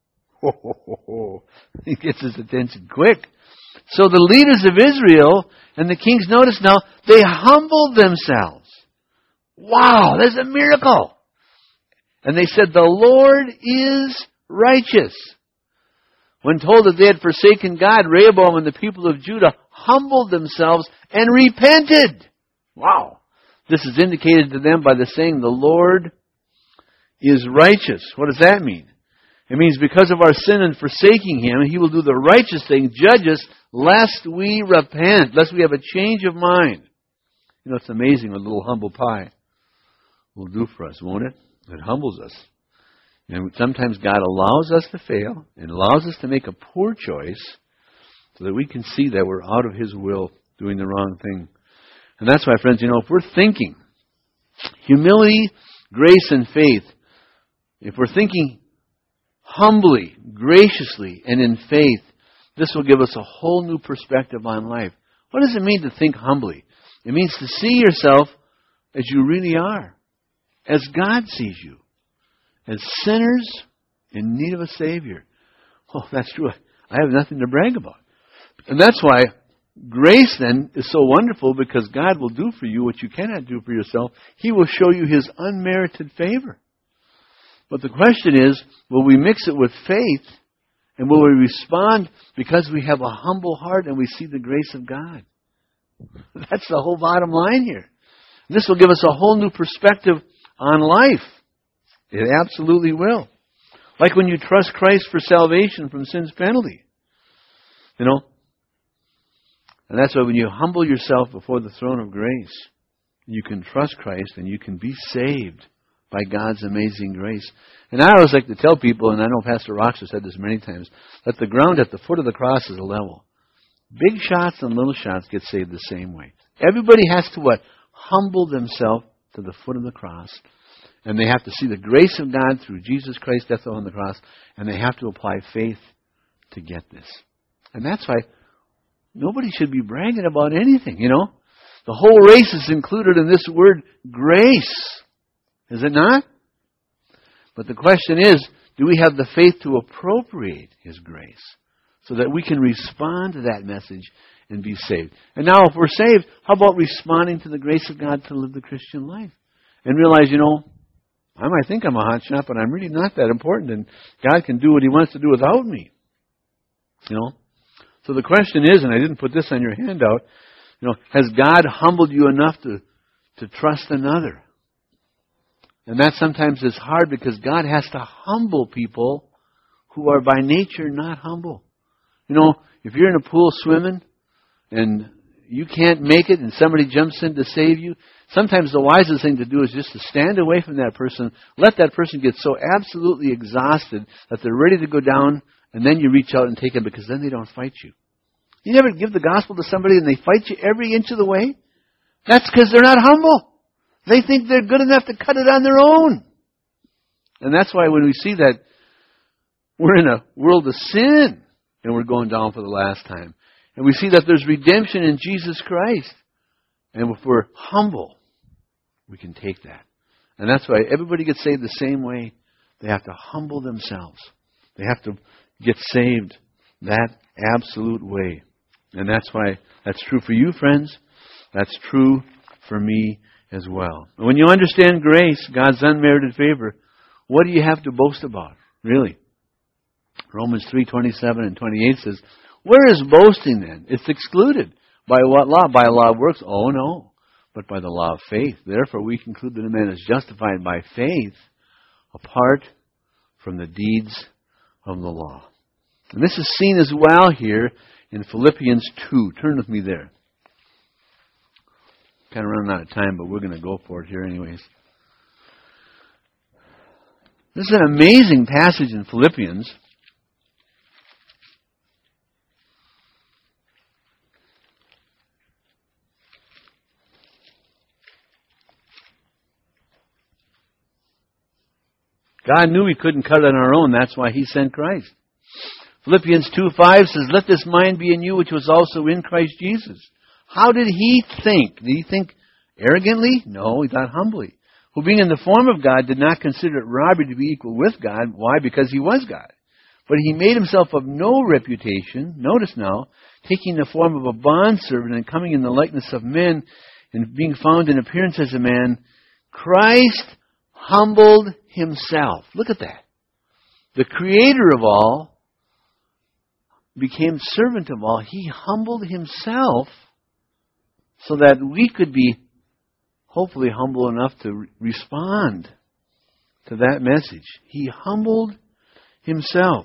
He gets his attention quick. So the leaders of Israel and the kings, notice now, they humbled themselves. Wow, that's a miracle. And they said, The Lord is righteous. When told that they had forsaken God, Rehoboam and the people of Judah humbled themselves and repented. Wow. This is indicated to them by the saying, The Lord is righteous. What does that mean? It means because of our sin and forsaking Him, He will do the righteous thing, judge us, lest we repent, lest we have a change of mind. It's amazing what a little humble pie will do for us, won't it? It humbles us. And sometimes God allows us to fail and allows us to make a poor choice so that we can see that we're out of His will, doing the wrong thing. And that's why, friends, if we're thinking humility, grace, and faith, if we're thinking humbly, graciously, and in faith, this will give us a whole new perspective on life. What does it mean to think humbly? It means to see yourself as you really are, as God sees you, as sinners in need of a Savior. Oh, that's true. I have nothing to brag about. And that's why grace then is so wonderful, because God will do for you what you cannot do for yourself. He will show you His unmerited favor. But the question is, will we mix it with faith, and will we respond because we have a humble heart and we see the grace of God? That's the whole bottom line here. This will give us a whole new perspective on life. It absolutely will. Like when you trust Christ for salvation from sin's penalty. And that's why when you humble yourself before the throne of grace, you can trust Christ and you can be saved by God's amazing grace. And I always like to tell people, and I know Pastor Roxer said this many times, that the ground at the foot of the cross is a level. Big shots and little shots get saved the same way. Everybody has to what? Humble themselves to the foot of the cross. And they have to see the grace of God through Jesus Christ's death on the cross. And they have to apply faith to get this. And that's why nobody should be bragging about anything, The whole race is included in this word grace. Is it not? But the question is, do we have the faith to appropriate His grace so that we can respond to that message and be saved? And now if we're saved, how about responding to the grace of God to live the Christian life? And realize, I might think I'm a hot shot, but I'm really not that important, and God can do what He wants to do without me. So the question is, and I didn't put this on your handout, has God humbled you enough to trust another? And that sometimes is hard because God has to humble people who are by nature not humble. If you're in a pool swimming and you can't make it and somebody jumps in to save you, sometimes the wisest thing to do is just to stand away from that person, let that person get so absolutely exhausted that they're ready to go down, and then you reach out and take them, because then they don't fight you. You never give the gospel to somebody and they fight you every inch of the way? That's because they're not humble. They think they're good enough to cut it on their own. And that's why when we see that we're in a world of sin and we're going down for the last time, and we see that there's redemption in Jesus Christ, and if we're humble, we can take that. And that's why everybody gets saved the same way. They have to humble themselves. They have to get saved that absolute way. And that's why that's true for you, friends. That's true for me as well. And when you understand grace, God's unmerited favor, what do you have to boast about? Really? Romans 3:27 and 28 says, where is boasting then? It's excluded. By what law? By a law of works? Oh no. but by the law of faith. Therefore, we conclude that a man is justified by faith apart from the deeds of the law. And this is seen as well here in Philippians 2. Turn with me there. Kind of running out of time, but we're going to go for it here anyways. This is an amazing passage in Philippians. God knew we couldn't cut it on our own. That's why He sent Christ. Philippians 2:5 says, "Let this mind be in you, which was also in Christ Jesus." How did He think? Did He think arrogantly? No, He thought humbly. Who being in the form of God did not consider it robbery to be equal with God. Why? Because He was God. But He made Himself of no reputation. Notice now, taking the form of a bondservant and coming in the likeness of men and being found in appearance as a man, Christ humbled Himself. Look at that. The Creator of all became servant of all. He humbled Himself so that we could be hopefully humble enough to respond to that message. He humbled Himself.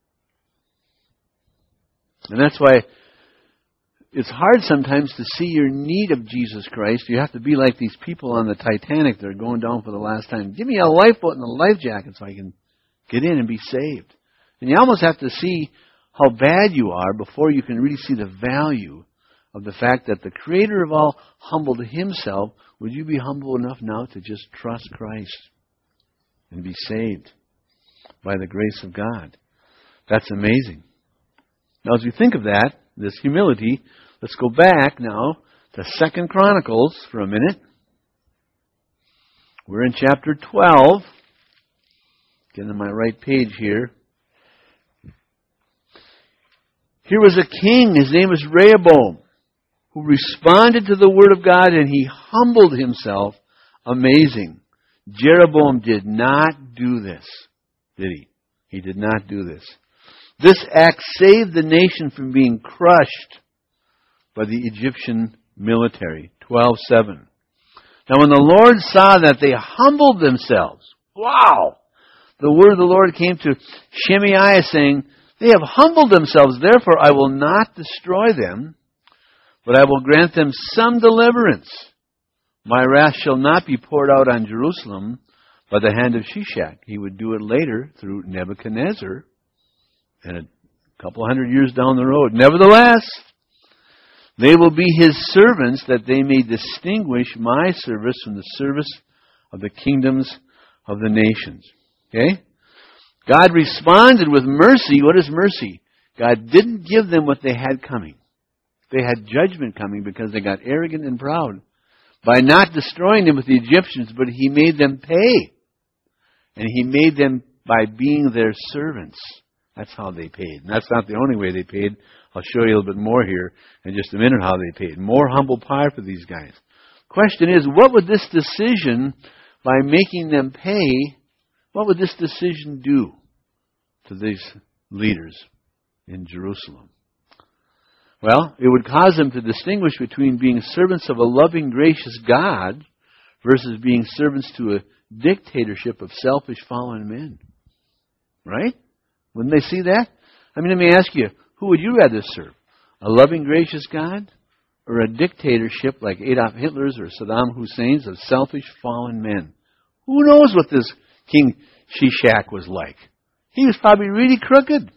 And that's why it's hard sometimes to see your need of Jesus Christ. You have to be like these people on the Titanic that are going down for the last time. Give me a lifeboat and a life jacket so I can get in and be saved. And you almost have to see how bad you are before you can really see the value of the fact that the Creator of all humbled Himself. Would you be humble enough now to just trust Christ and be saved by the grace of God? That's amazing. Now, as we think of that, this humility, let's go back now to 2 Chronicles for a minute. We're in chapter 12. Getting on my right page here. Here was a king, his name was Rehoboam, who responded to the Word of God and he humbled himself. Amazing. Jeroboam did not do this, did he? He did not do this. This act saved the nation from being crushed by the Egyptian military. 12:7. Now when the Lord saw that they humbled themselves, wow! The word of the Lord came to Shemaiah saying, "They have humbled themselves, therefore I will not destroy them, but I will grant them some deliverance. My wrath shall not be poured out on Jerusalem by the hand of Shishak." He would do it later through Nebuchadnezzar, and a couple hundred years down the road. "Nevertheless, they will be His servants, that they may distinguish my service from the service of the kingdoms of the nations." Okay? God responded with mercy. What is mercy? God didn't give them what they had coming. They had judgment coming because they got arrogant and proud by not destroying them with the Egyptians, but He made them pay. And He made them by being their servants. That's how they paid. And that's not the only way they paid. I'll show you a little bit more here in just a minute how they paid. More humble pie for these guys. Question is, what would this decision, by making them pay, what would this decision do to these leaders in Jerusalem? Well, it would cause them to distinguish between being servants of a loving, gracious God versus being servants to a dictatorship of selfish, fallen men. Right? Wouldn't they see that? I mean, let me ask you, who would you rather serve? A loving, gracious God or a dictatorship like Adolf Hitler's or Saddam Hussein's of selfish, fallen men? Who knows what this King Shishak was like? He was probably really crooked.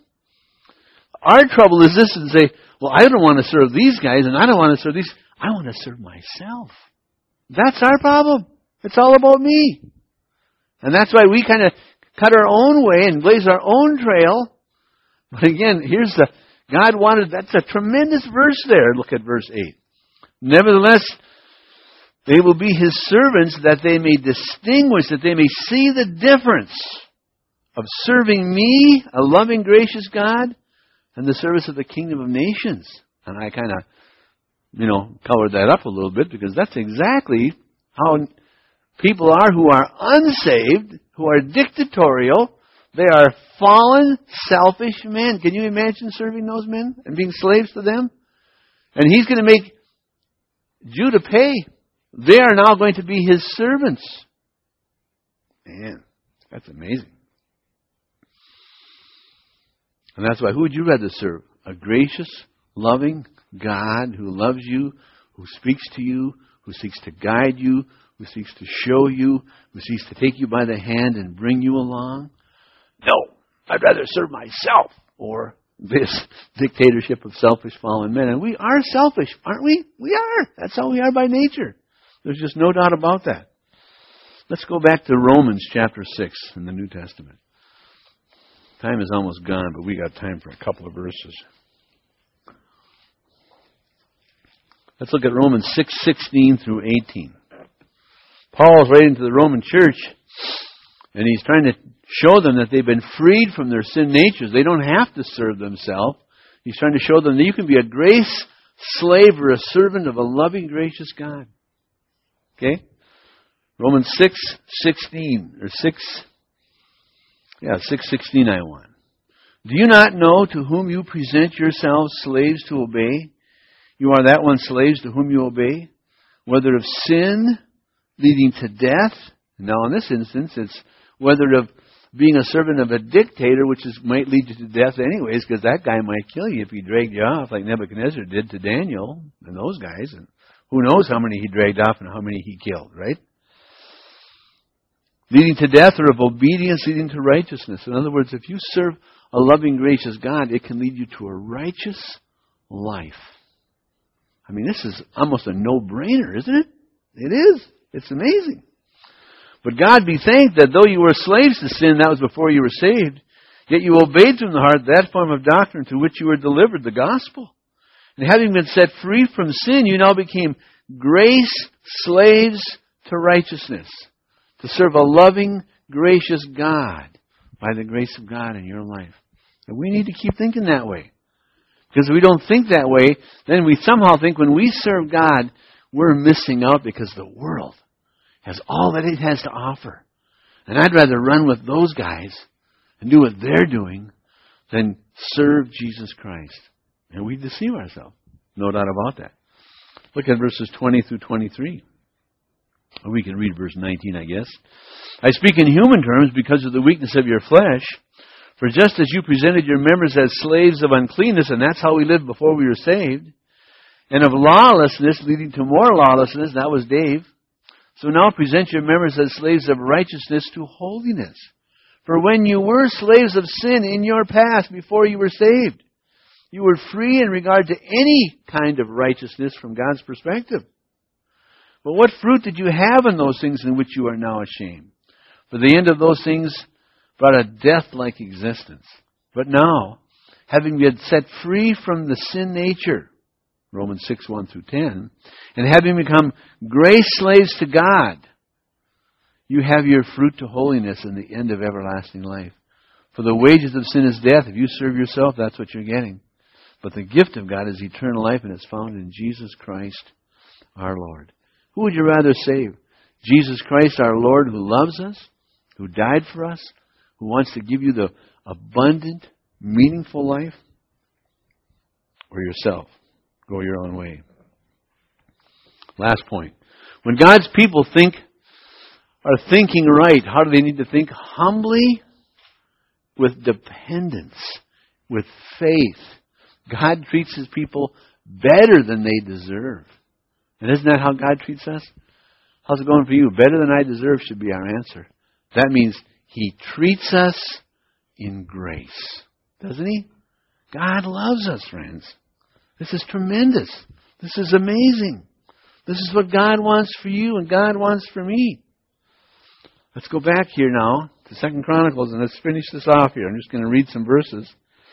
Our trouble is this, and say, well, I don't want to serve these guys, and I don't want to serve these. I want to serve myself. That's our problem. It's all about me. And that's why we kind of cut our own way and blaze our own trail. But again, here's the, God wanted, that's a tremendous verse there. Look at verse 8. "Nevertheless, they will be His servants, that they may distinguish, that they may see the difference of serving me, a loving, gracious God, and the service of the kingdom of nations." And I kind of, colored that up a little bit, because that's exactly how people are who are unsaved, who are dictatorial. They are fallen, selfish men. Can you imagine serving those men and being slaves to them? And He's going to make Judah pay. they are now going to be His servants. Man, that's amazing. And that's why, who would you rather serve? A gracious, loving God who loves you, who speaks to you, who seeks to guide you, who seeks to show you, who seeks to take you by the hand and bring you along? No, I'd rather serve myself or this dictatorship of selfish fallen men. And we are selfish, aren't we? We are. That's how we are by nature. There's just no doubt about that. Let's go back to Romans chapter 6 in the New Testament. Time is almost gone, but we got time for a couple of verses. Let's look at Romans 6:16 through 18. Paul is writing to the Roman church, and he's trying to show them that they've been freed from their sin natures. They don't have to serve themselves. He's trying to show them that you can be a grace slave or a servant of a loving, gracious God. Okay? Romans 6:16 or 6:16 I want. Do you not know to whom you present yourselves slaves to obey? You are that one slaves to whom you obey, whether of sin leading to death. Now in this instance, it's whether of being a servant of a dictator, which might lead you to death anyways, because that guy might kill you if he dragged you off like Nebuchadnezzar did to Daniel and those guys. And who knows how many he dragged off and how many he killed, right? Leading to death, or of obedience leading to righteousness. In other words, if you serve a loving, gracious God, it can lead you to a righteous life. I mean, this is almost a no-brainer, isn't it? It is. It's amazing. But God be thanked that though you were slaves to sin, that was before you were saved, yet you obeyed from the heart that form of doctrine to which you were delivered, the gospel. And having been set free from sin, you now became grace slaves to righteousness, to serve a loving, gracious God by the grace of God in your life. And we need to keep thinking that way. Because if we don't think that way, then we somehow think when we serve God, we're missing out because the world has all that it has to offer. And I'd rather run with those guys and do what they're doing than serve Jesus Christ. And we deceive ourselves. No doubt about that. Look at verses 20 through 23. Or we can read verse 19, I guess. I speak in human terms because of the weakness of your flesh. For just as you presented your members as slaves of uncleanness, and that's how we lived before we were saved, and of lawlessness leading to more lawlessness, that was Dave. So now present your members as slaves of righteousness to holiness. For when you were slaves of sin in your past, before you were saved, you were free in regard to any kind of righteousness from God's perspective. But what fruit did you have in those things in which you are now ashamed? For the end of those things brought a death-like existence. But now, having been set free from the sin nature, Romans 6:1 through 10, and having become grace slaves to God, you have your fruit to holiness and the end of everlasting life. For the wages of sin is death. If you serve yourself, that's what you're getting. But the gift of God is eternal life, and it's found in Jesus Christ our Lord. Who would you rather save? Jesus Christ our Lord, who loves us, who died for us, who wants to give you the abundant, meaningful life, or yourself? Go your own way. Last point. When God's people are thinking right, how do they need to think? Humbly, with dependence, with faith. God treats His people better than they deserve. And isn't that how God treats us? How's it going for you? Better than I deserve should be our answer. That means He treats us in grace. Doesn't He? God loves us, friends. This is tremendous. This is amazing. This is what God wants for you and God wants for me. Let's go back here now to 2 Chronicles and let's finish this off here. I'm just going to read some verses.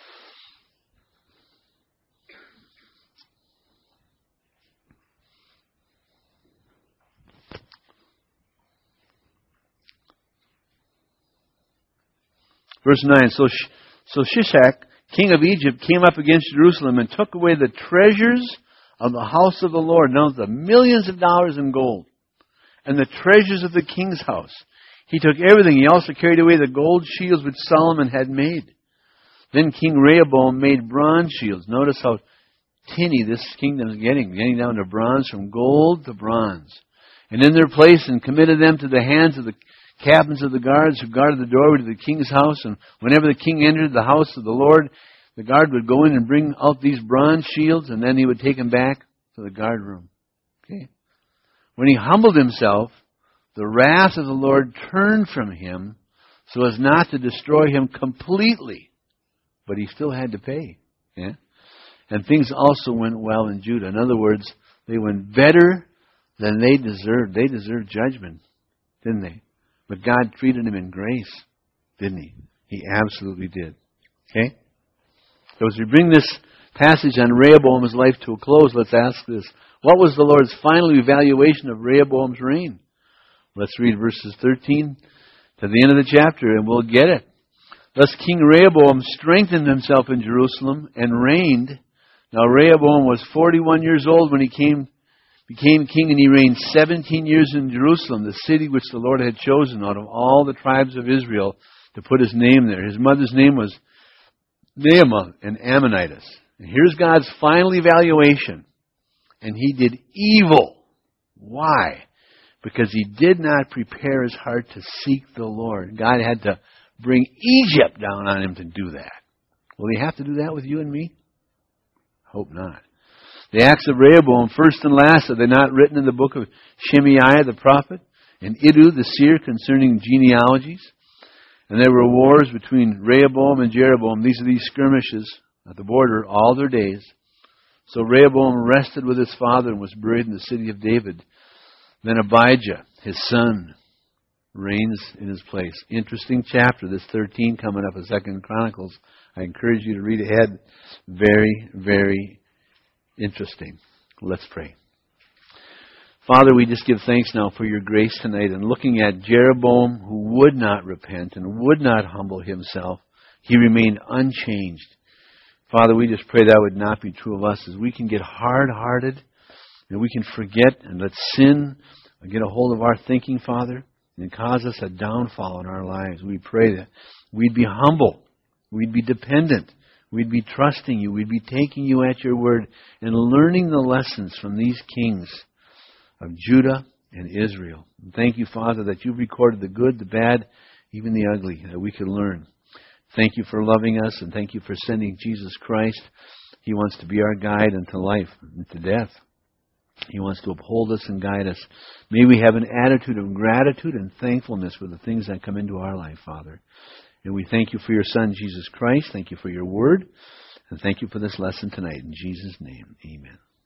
Verse 9, So Shishak, king of Egypt, came up against Jerusalem and took away the treasures of the house of the Lord. Now the millions of dollars in gold and the treasures of the king's house. He took everything. He also carried away the gold shields which Solomon had made. Then King Rehoboam made bronze shields. Notice how tinny this kingdom is getting down to bronze, from gold to bronze. and in their place, and committed them to the hands of the captains of the guards who guarded the doorway to the king's house. And whenever the king entered the house of the Lord, the guard would go in and bring out these bronze shields, and then he would take them back to the guard room. Okay? When he humbled himself, the wrath of the Lord turned from him so as not to destroy him completely. But he still had to pay. Yeah? And things also went well in Judah. In other words, they went better than they deserved. They deserved judgment, didn't they? But God treated them in grace, didn't He? He absolutely did. Okay? So as we bring this passage on Rehoboam's life to a close, let's ask this. What was the Lord's final evaluation of Rehoboam's reign? Let's read verses 13 to the end of the chapter, and we'll get it. Thus King Rehoboam strengthened himself in Jerusalem and reigned. Now Rehoboam was 41 years old when he became king, and he reigned 17 years in Jerusalem, the city which the Lord had chosen out of all the tribes of Israel to put His name there. His mother's name was Naamah, an Ammonitess. And here's God's final evaluation. And he did evil. Why? Because he did not prepare his heart to seek the Lord. God had to bring Egypt down on him to do that. Will He have to do that with you and me? Hope not. The acts of Rehoboam, first and last, are they not written in the book of Shemaiah the prophet and Iddu the seer concerning genealogies? And there were wars between Rehoboam and Jeroboam. These are these skirmishes at the border all their days. So Rehoboam rested with his father and was buried in the city of David. Then Abijah, his son, reigns in his place. Interesting chapter, this 13 coming up in 2 Chronicles. I encourage you to read ahead. Very, very interesting. Let's pray. Father, we just give thanks now for your grace tonight. And looking at Jeroboam, who would not repent and would not humble himself, he remained unchanged. Father, we just pray that would not be true of us, as we can get hard-hearted and we can forget and let sin get a hold of our thinking, Father, and cause us a downfall in our lives. We pray that we'd be humble, we'd be dependent, we'd be trusting you, we'd be taking you at your word and learning the lessons from these kings of Judah and Israel. And thank you, Father, that you've recorded the good, the bad, even the ugly, that we can learn. Thank you for loving us, and thank you for sending Jesus Christ. He wants to be our guide unto life and to death. He wants to uphold us and guide us. May we have an attitude of gratitude and thankfulness for the things that come into our life, Father. And we thank you for your Son, Jesus Christ. Thank you for your word. And thank you for this lesson tonight. In Jesus' name, amen.